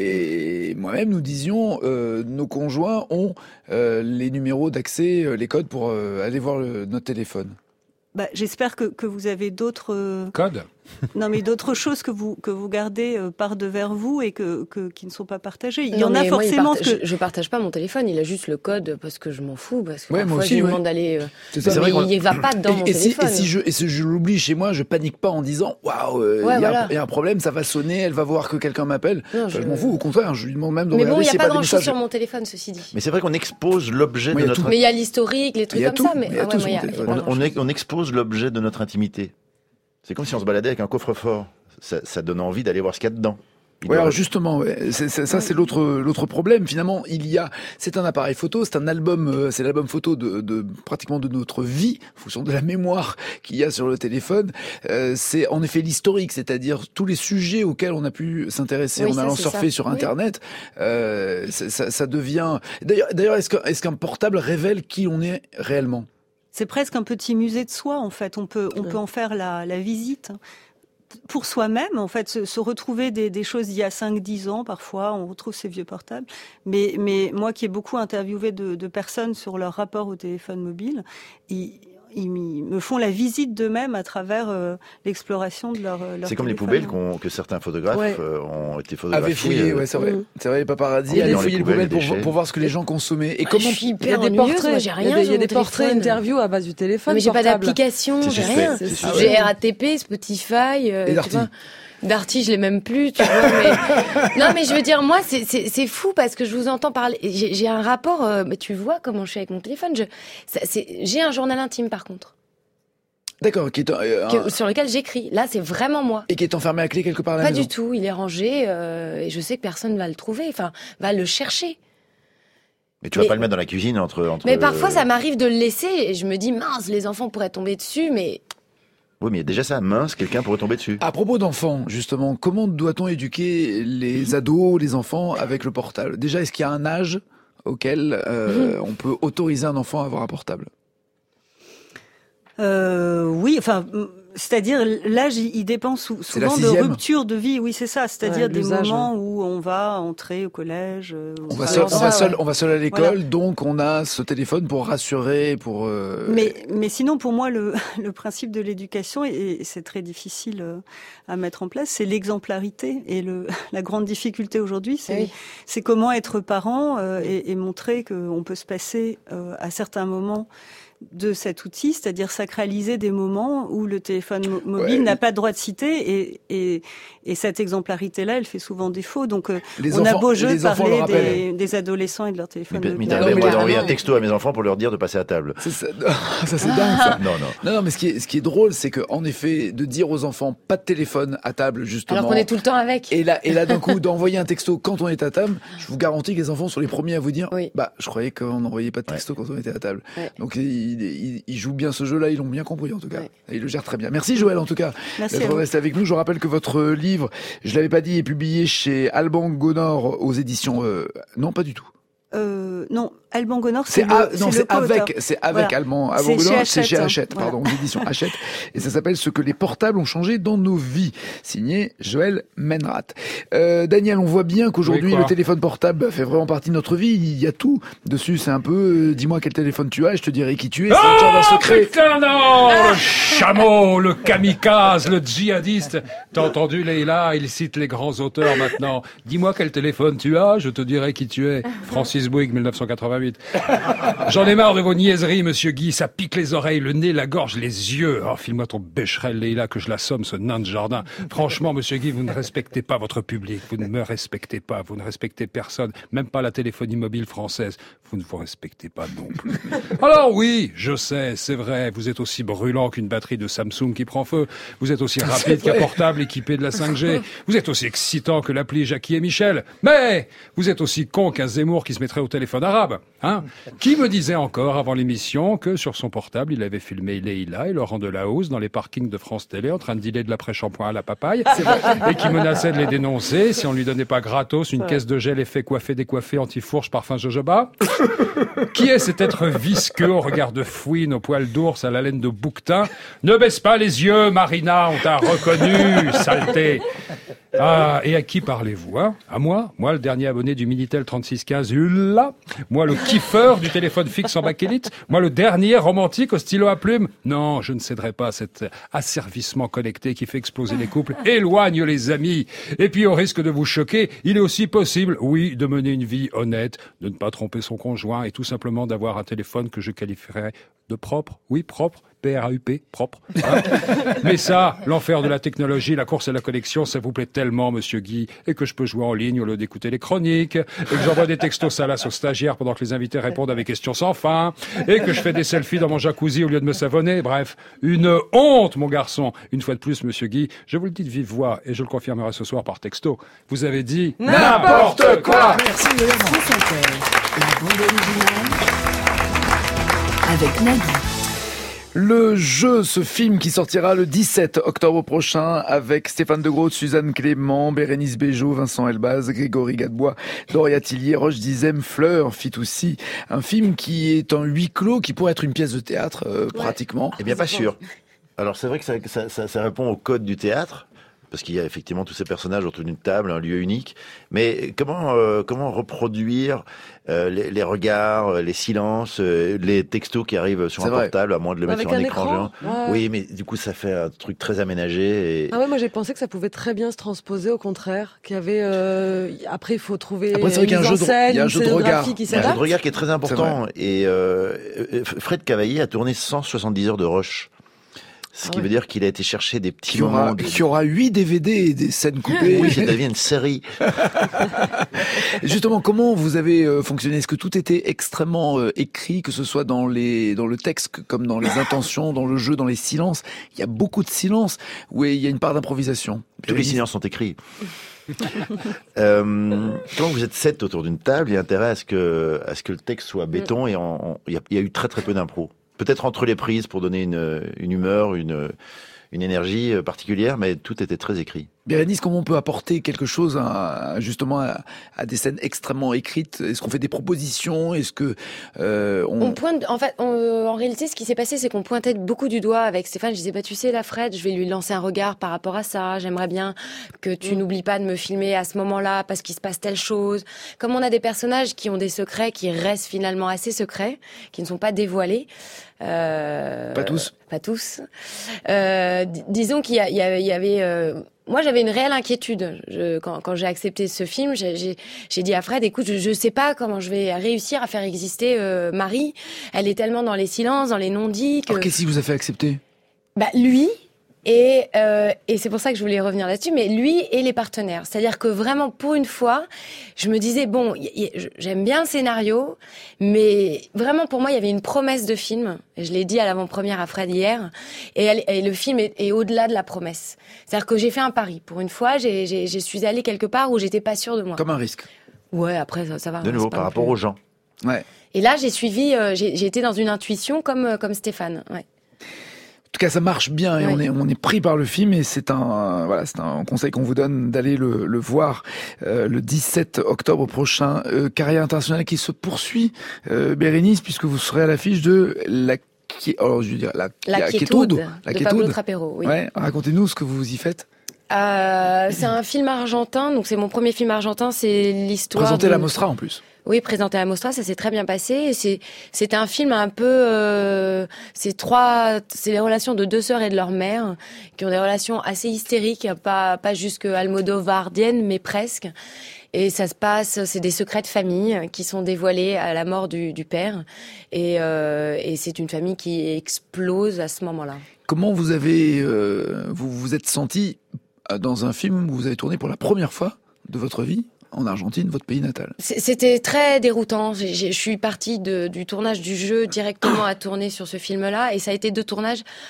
et moi-même, nous disions, euh, nos conjoints ont euh, les numéros d'accès, euh, les codes pour euh, aller voir le, notre téléphone. Bah, j'espère que, que vous avez d'autres euh, Code. non mais d'autres choses que vous que vous gardez euh, par devers vous et que, que qui ne sont pas partagées. Il y Non, en a mais moi, il forcément partage- que je, je partage pas mon téléphone, il a juste le code parce que je m'en fous, parce que Ouais, moi parfois aussi, je lui ouais. demande d'aller. euh, C'est ça. mais C'est vrai qu'on- il va pas dans et, mon et si, téléphone. et si je et si je l'oublie chez moi, je panique pas en disant waouh, il Ouais, y, a voilà. un- y a un problème, ça va sonner, elle va voir que quelqu'un m'appelle. Non, Enfin, je... je- m'en fous, au contraire, je lui demande même de Mais bon, regarder il n'y a s'il pas y a pas de grand chose message. sur mon téléphone, ceci dit. Mais c'est vrai qu'on expose l'objet Oui, de il y a notre tout. Mais il y a l'historique, les Il trucs y a comme tout, ça, mais il y a ah tout ouais, sur moi, il y mon a- il y a téléphone. pas On, on, grand-chose. ex- on expose l'objet de notre intimité. C'est comme si on se baladait avec un coffre-fort. Ça, ça donne envie d'aller voir ce qu'il y a dedans. Il Ouais, doit- alors justement, ouais, c'est, c'est, ça c'est l'autre l'autre problème. Finalement, il y a, c'est un appareil photo, c'est un album, euh, c'est l'album photo de, de pratiquement de notre vie, en fonction de la mémoire qu'il y a sur le téléphone. Euh, c'est en effet l'historique, c'est-à-dire tous les sujets auxquels on a pu s'intéresser Oui, en ça, allant c'est surfer ça. sur Oui. Internet. Euh, ça, ça, ça devient. D'ailleurs, d'ailleurs, est-ce, que, est-ce qu'un portable révèle qui on est réellement? c'est presque un petit musée de soi en fait. On peut on Ouais. peut en faire la, la visite. Pour soi-même, en fait, se, se retrouver des, des choses d'il y a cinq dix ans, parfois, on retrouve ces vieux portables. Mais, mais moi qui ai beaucoup interviewé de, de personnes sur leur rapport au téléphone mobile, ils, ils me font la visite d'eux-mêmes à travers euh, l'exploration de leur, leur C'est comme les téléphone. poubelles qu'on- que certains photographes Ouais. euh, ont été photographiés. Avait fouillé, euh, ouais, c'est vrai. Mm. C'est vrai, les paparazzi Il y a allaient dans les fouiller les poubelles, poubelles les pour, vo- déchets. pour voir ce que les gens consommaient. Et Ah, comment je suis Il y a hyper des ennuyeuse, portraits, moi j'ai il y a rien des, il y sur a mon des portraits téléphone. interviews à base du téléphone. Mais j'ai pas portable. d'application, C'est j'ai suspect, rien. c'est J'ai suspect. R A T P, Spotify, euh, Et tu Darty. vois. Darty, je l'ai même plus, tu vois. Mais... non, mais je veux dire, moi, c'est, c'est, c'est fou parce que je vous entends parler. J'ai, j'ai un rapport, euh, mais tu vois comment je suis avec mon téléphone. Je, ça, c'est, j'ai un journal intime, par contre, D'accord, qui est, euh, que- un- sur lequel j'écris. Là, c'est vraiment moi. et qui est enfermé à clé quelque part à la Pas maison. du tout. Il est rangé euh, et je sais que personne va le trouver. Enfin, va le chercher. Mais tu vas Mais- pas le mettre dans la cuisine entre. entre Mais parfois, euh, ça m'arrive de le laisser et je me dis mince, les enfants pourraient tomber dessus, mais Oui, mais il y a déjà ça, mince, quelqu'un pourrait tomber dessus. À propos d'enfants, justement, comment doit-on éduquer les ados, les enfants avec le portable? Déjà, est-ce qu'il y a un âge auquel euh, on peut autoriser un enfant à avoir un portable? Euh, oui, enfin, m- c'est-à-dire l'âge, il il dépend sou- C'est la souvent de sixième. rupture de vie. Oui, c'est ça. C'est-à-dire Ouais, des l'usage, moments où on va entrer au collège. euh, On va, va- seul, on, ça, va seul, ouais. on va seul à l'école, Voilà. donc on a ce téléphone pour rassurer, pour... euh, Mais, mais sinon, pour moi, le, le principe de l'éducation, et, et c'est très difficile euh, à mettre en place, c'est l'exemplarité. Et le, la grande difficulté aujourd'hui, c'est oui. c'est comment être parent euh, et, et montrer qu'on peut se passer euh, à certains moments de cet outil, c'est-à-dire sacraliser des moments où le téléphone mo- mobile Ouais. n'a pas de droit de citer, et, et, et cette exemplarité-là, elle fait souvent défaut. Donc, euh, les on enfants, a beau jeu de les enfants le parler rappellent. des, des adolescents et de leur Mais, téléphone mais mobile. Non, t'arrêtes, mais moi là- d'envoyer un texto à mes enfants pour leur dire de passer à table. C'est ça, ça c'est dingue ça. Non, non. Non, non, mais ce qui est, ce qui est drôle, c'est que en effet, de dire aux enfants pas de téléphone à table, justement. alors qu'on est tout le temps avec. Et là, et là d'un coup, d'envoyer un texto quand on est à table, je vous garantis que les enfants sont les premiers à vous dire, Oui. bah, je croyais qu'on n'envoyait pas de texto quand on était à table. Ouais. Donc, ils, ils, ils jouent bien ce jeu-là, ils l'ont bien compris en tout cas. Ouais. Et ils le gèrent très bien. Merci Joël en tout cas Merci à d'être vous. resté avec nous. Je rappelle que votre livre, je l'avais pas dit, est publié chez Alban Gonor aux éditions. Euh, non, pas du tout. Euh, non, Alban Gonor, C'est c'est a- le, non, c'est c'est le co-auteur. avec, c'est avec Voilà. Alban, C'est Alban Gonor, chez c'est chez Hachette, hein. Hachette, Voilà. pardon, aux éditions Hachette. Et ça s'appelle Ce que les portables ont changé dans nos vies. Signé Joël Menrat. Euh, Daniel, on voit bien qu'aujourd'hui, Oui, quoi le téléphone portable fait vraiment partie de notre vie. Il y a tout dessus. C'est un peu, euh, dis-moi quel téléphone tu as, et je te dirai qui tu es. C'est un jardin Oh secret. putain non Le chameau, le kamikaze, le djihadiste. T'as entendu Leïla, il cite les grands auteurs maintenant. Dis-moi quel téléphone tu as, je te dirai qui tu es. Francis Bouygues, mille neuf cent quatre-vingt-huit. J'en ai marre de vos niaiseries, monsieur Guy, ça pique les oreilles, le nez, la gorge, les yeux. Oh, file-moi ton bécherel, Leïla, que je l'assomme, ce nain de jardin. Franchement, monsieur Guy, vous ne respectez pas votre public, vous ne me respectez pas, vous ne respectez personne, même pas la téléphonie mobile française. Vous ne vous respectez pas non plus. Alors oui, je sais, c'est vrai, vous êtes aussi brûlant qu'une batterie de Samsung qui prend feu. Vous êtes aussi rapide qu'un portable équipé de la cinq G. Vous êtes aussi excitant que l'appli Jackie et Michel. Mais vous êtes aussi con qu'un Zemmour qui se mettrait au téléphone arabe. Hein? Qui me disait encore avant l'émission que sur son portable, il avait filmé Leïla et Laurent Delahousse dans les parkings de France Télé en train de dealer de l'après-shampoing à la papaye et qui menaçait de les dénoncer si on lui donnait pas gratos une ouais. caisse de gel effet coiffé décoiffé anti-fourche parfum jojoba. Qui est cet être visqueux au regard de fouine, au poil d'ours, à la laine de bouquetin? Ne baisse pas les yeux, Marina, on t'a reconnu, saleté. Ah, et à qui parlez-vous, hein? À moi? Moi, le dernier abonné du Minitel trente-six quinze Ulla? Moi, le kiffeur du téléphone fixe en bakélite? Moi, le dernier romantique au stylo à plume? Non, je ne céderai pas à cet asservissement connecté qui fait exploser les couples, éloigne les amis. Et puis, au risque de vous choquer, il est aussi possible, oui, de mener une vie honnête, de ne pas tromper son conjoint et tout simplement d'avoir un téléphone que je qualifierais de propre. Oui, propre. P R A U P, propre. Hein. Mais ça, l'enfer de la technologie, la course à la connexion, ça vous plaît tellement, monsieur Guy, et que je peux jouer en ligne au lieu d'écouter les chroniques, et que j'envoie des textos salaces aux stagiaires pendant que les invités répondent à mes questions sans fin, et que je fais des selfies dans mon jacuzzi au lieu de me savonner. Bref, une honte, mon garçon. Une fois de plus, monsieur Guy, je vous le dis de vive voix, et je le confirmerai ce soir par texto. Vous avez dit n'importe quoi. Merci, la bande originale avec Nagui. Le Jeu, ce film qui sortira le dix-sept octobre prochain avec Stéphane De Groot, Suzanne Clément, Bérénice Bejo, Vincent Elbaz, Grégory Gadebois, Doria Tillier, Roche Dizem, Fleur Fitoussi. Un film qui est en huis clos, qui pourrait être une pièce de théâtre, euh, ouais. pratiquement. Eh bien, pas sûr. Alors, c'est vrai que ça, ça, ça, ça répond au code du théâtre. Parce qu'il y a effectivement tous ces personnages autour d'une table, un lieu unique. Mais comment euh, comment reproduire euh, les, les regards, les silences, euh, les textos qui arrivent sur c'est un vrai. portable, à moins de le mettre Avec sur un, un écran, écran géant. Ouais. Oui, mais du coup, ça fait un truc très aménagé. Et... Ah ouais, moi j'ai pensé que ça pouvait très bien se transposer, au contraire, qu'il y avait. Euh... Après, il faut trouver. Après, c'est vrai qu'il y a un jeu de, scène, il y a un jeu de regard. Qui il y a un jeu de regard qui est très important. Et euh, Fred Cavaillé a tourné cent soixante-dix heures de rush. Ce qui ah ouais. veut dire qu'il a été chercher des petits qui aura, moments. De... Qui aura huit D V D et des scènes coupées. Oui, ça devient une série. Justement, comment vous avez euh, fonctionné? Est-ce que tout était extrêmement euh, écrit, que ce soit dans les dans le texte, comme dans les intentions, dans le jeu, dans les silences? Il y a beaucoup de silences où il y a une part d'improvisation. Tous les silences sont écrits. euh, quand vous êtes sept autour d'une table, il y a intérêt à ce que à ce que le texte soit béton et en, en, il, y a, il y a eu très très peu d'impro. Peut-être entre les prises pour donner une, une humeur, une, une énergie particulière, mais tout était très écrit. Bérénice, comment on peut apporter quelque chose à, justement à, à des scènes extrêmement écrites? Est-ce qu'on fait des propositions? Est-ce que euh, on... on pointe? En fait, on, en réalité, ce qui s'est passé, c'est qu'on pointait beaucoup du doigt avec Stéphane. Je disais, bah tu sais, la Fred, je vais lui lancer un regard par rapport à ça. J'aimerais bien que tu mmh. n'oublies pas de me filmer à ce moment-là parce qu'il se passe telle chose. Comme on a des personnages qui ont des secrets qui restent finalement assez secrets, qui ne sont pas dévoilés. Euh, pas tous. Pas tous. Euh, d- disons qu'il y, a, il y, a, il y avait. Euh, moi, j'avais une réelle inquiétude je, quand, quand j'ai accepté ce film. J'ai, j'ai, j'ai dit à Fred, écoute, je, je sais pas comment je vais réussir à faire exister euh, Marie. Elle est tellement dans les silences, dans les non-dits. Que... Alors, qu'est-ce qui vous a fait accepter? Bah lui. Et, euh, et c'est pour ça que je voulais revenir là-dessus, mais lui et les partenaires. C'est-à-dire que vraiment, pour une fois, je me disais, bon, y, y, j'aime bien le scénario, mais vraiment, pour moi, il y avait une promesse de film. Je l'ai dit à l'avant-première à Fred hier. Et, elle, et le film est, est au-delà de la promesse. C'est-à-dire que j'ai fait un pari. Pour une fois, j'ai, j'ai, je suis allée quelque part où j'étais pas sûre de moi. Comme un risque. Ouais, après, ça, ça va. De nouveau, par rapport aux gens. Ouais. Et là, j'ai suivi, euh, j'ai, j'ai été dans une intuition comme, comme Stéphane. Ouais. En tout cas, ça marche bien et oui. on est on est pris par le film et c'est un voilà c'est un conseil qu'on vous donne d'aller le le voir euh, le dix-sept octobre prochain. Euh, carrière internationale qui se poursuit, euh, Bérénice, puisque vous serez à l'affiche de la qui alors je veux dire la la, la quiétude, la de Pablo Trapero. Oui. Ouais, racontez-nous ce que vous y faites. Euh, c'est un film argentin, donc c'est mon premier film argentin. C'est l'histoire. Présenté de... à la Mostra en plus. Oui, présenté à la Mostra, ça s'est très bien passé. Et c'est, c'est un film un peu, euh, c'est trois, c'est les relations de deux sœurs et de leur mère, qui ont des relations assez hystériques, pas, pas jusque almodovardiennes, mais presque. Et ça se passe, c'est des secrets de famille qui sont dévoilés à la mort du, du père. Et, euh, et c'est une famille qui explose à ce moment-là. Comment vous avez, euh, vous vous êtes senti dans un film où vous avez tourné pour la première fois de votre vie en Argentine, votre pays natal? C'était très déroutant. J'ai, je suis partie de, du tournage du jeu directement à tourner sur ce film-là, et ça a été deux tournages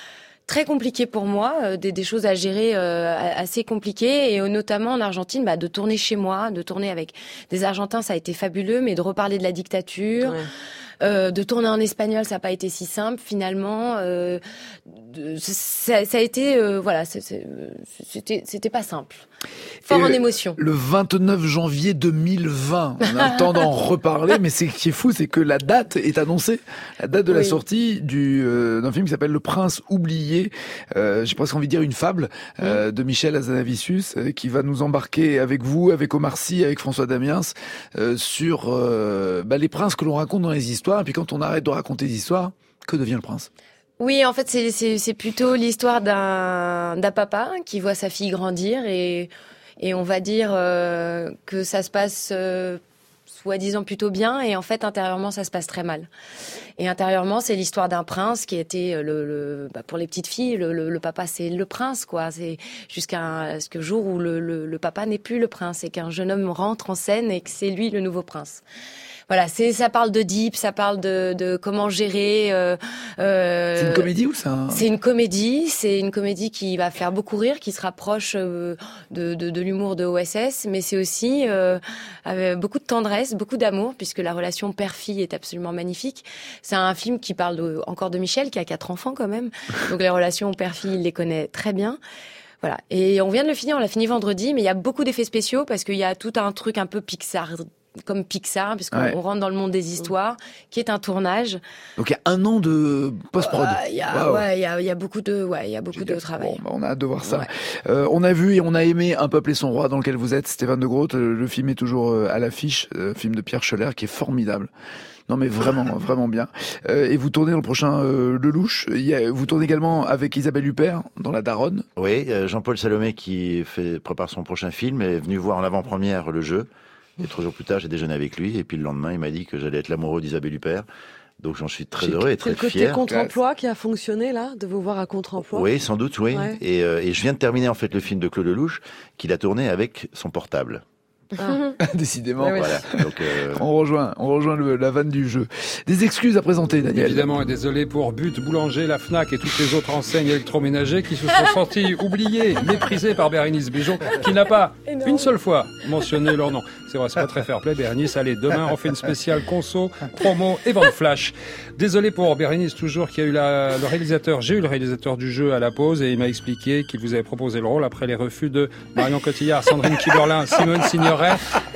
très compliqué pour moi, euh, des, des choses à gérer euh, assez compliquées, et euh, notamment en Argentine, bah, de tourner chez moi, de tourner avec des Argentins, ça a été fabuleux, mais de reparler de la dictature. Ouais. Euh, de tourner en espagnol, ça n'a pas été si simple finalement. Euh, de, ça, ça a été, euh, voilà, c'est, c'est, c'était, c'était pas simple. Fort et en émotion. Le vingt-neuf janvier deux mille vingt, on a le temps d'en reparler, mais ce qui est fou, c'est que la date est annoncée, la date de oui. la sortie du euh, d'un film qui s'appelle Le Prince oublié. Euh, j'ai presque envie de dire une fable euh, mmh. de Michel Hazanavicius, euh, qui va nous embarquer avec vous, avec Omar Sy, avec François Damiens, euh, sur euh, bah, les princes que l'on raconte dans les histoires. Et puis quand on arrête de raconter des histoires, que devient le prince ? Oui, en fait, c'est, c'est, c'est plutôt l'histoire d'un, d'un papa qui voit sa fille grandir, et, et on va dire euh, que ça se passe euh, soi-disant plutôt bien, et en fait, intérieurement, ça se passe très mal. Et intérieurement, c'est l'histoire d'un prince qui était le, le bah, pour les petites filles, le, le, le papa, c'est le prince, quoi. C'est jusqu'à ce jour où le, le, le papa n'est plus le prince, et qu'un jeune homme rentre en scène et que c'est lui le nouveau prince. Voilà, c'est ça parle de deep, ça parle de, de comment gérer. Euh, euh, c'est une comédie ou ça ? C'est une comédie, c'est une comédie qui va faire beaucoup rire, qui se rapproche euh, de, de, de l'humour de O S S, mais c'est aussi euh, avec beaucoup de tendresse, beaucoup d'amour, puisque la relation père-fille est absolument magnifique. C'est un film qui parle de, encore de Michel, qui a quatre enfants quand même, donc les relations père-fille, il les connaît très bien. Voilà, et on vient de le finir, on l'a fini vendredi, mais il y a beaucoup d'effets spéciaux parce qu'il y a tout un truc un peu Pixar. Comme Pixar, puisqu'on ouais. rentre dans le monde des histoires, qui est un tournage. Donc il y a un an de post-prod. Il euh, y a, wow. ouais, il y a, il y a beaucoup de, ouais, il y a beaucoup de travail. Bon, bah, on a hâte de voir ça. Ouais. Euh, on a vu et on a aimé Un peuple et son roi, dans lequel vous êtes, Stéphane de Groot. Le film est toujours à l'affiche, euh, film de Pierre Schoeller, qui est formidable. Non mais vraiment, vraiment bien. Euh, et vous tournez dans le prochain euh, Lelouch. Il y a, vous tournez également avec Isabelle Huppert dans La Daronne. Oui, euh, Jean-Paul Salomé qui fait, prépare son prochain film est venu voir en avant-première Le Jeu. Et trois jours plus tard, j'ai déjeuné avec lui. Et puis le lendemain, il m'a dit que j'allais être l'amoureux d'Isabelle Huppert. Donc j'en suis très heureux et très fier. C'est le côté contre-emploi qui a fonctionné là, de vous voir à contre-emploi. Oui, sans doute, oui. Ouais. Et, euh, et je viens de terminer en fait le film de Claude Lelouch qu'il a tourné avec son portable. Ah. Décidément. Ouais, voilà. Donc, euh... on rejoint, on rejoint le, la vanne du jeu. Des excuses à présenter, Daniel. Évidemment, et désolé pour But, Boulanger, la Fnac et toutes les autres enseignes électroménagers qui se sont sentis oubliés, méprisés par Bérénice Bejo, qui n'a pas Énorme. une seule fois mentionné leur nom. C'est vrai, c'est pas très fair-play, Bérénice. Allez, demain, on fait une spéciale conso, promo et vente flash. Désolé pour Bérénice, toujours, qui a eu la, le réalisateur, j'ai eu le réalisateur du jeu à la pause et il m'a expliqué qu'il vous avait proposé le rôle après les refus de Marion Cotillard, Sandrine Kiberlin, Simone Signoret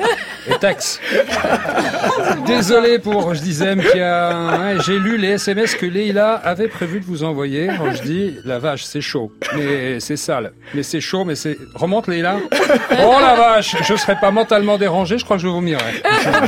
et Tex. Désolé pour je disais qui a hein, j'ai lu les S M S que Leïla avait prévu de vous envoyer. Alors je dis la vache, c'est chaud, mais c'est sale, mais c'est chaud, mais c'est remonte Leïla. Oh la vache, je serais pas mentalement dérangé, je crois que je vomirais.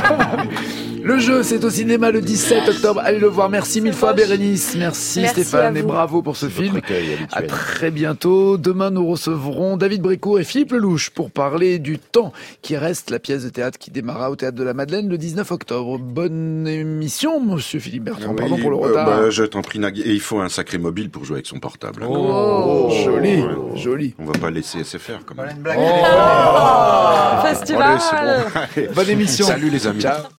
Le jeu, c'est au cinéma le dix-sept octobre. Allez le voir. Merci mille fois, Bérénice. Merci, Merci Stéphane et bravo pour ce c'est film. À très bientôt. Demain, nous recevrons David Brécourt et Philippe Lelouch pour parler du temps qui reste, la pièce de théâtre qui démarra au Théâtre de la Madeleine le dix-neuf octobre. Bonne émission, monsieur Philippe Bertrand. Pardon oui, pour le retard. Euh, bah, je t'en prie, Nagui. Et il faut un sacré mobile pour jouer avec son portable. Oh, oh joli, ouais. joli. On va pas laisser S F R comme ça. Oh, oh, festival. Allez, c'est bon. Bonne émission. Salut les amis. Ciao.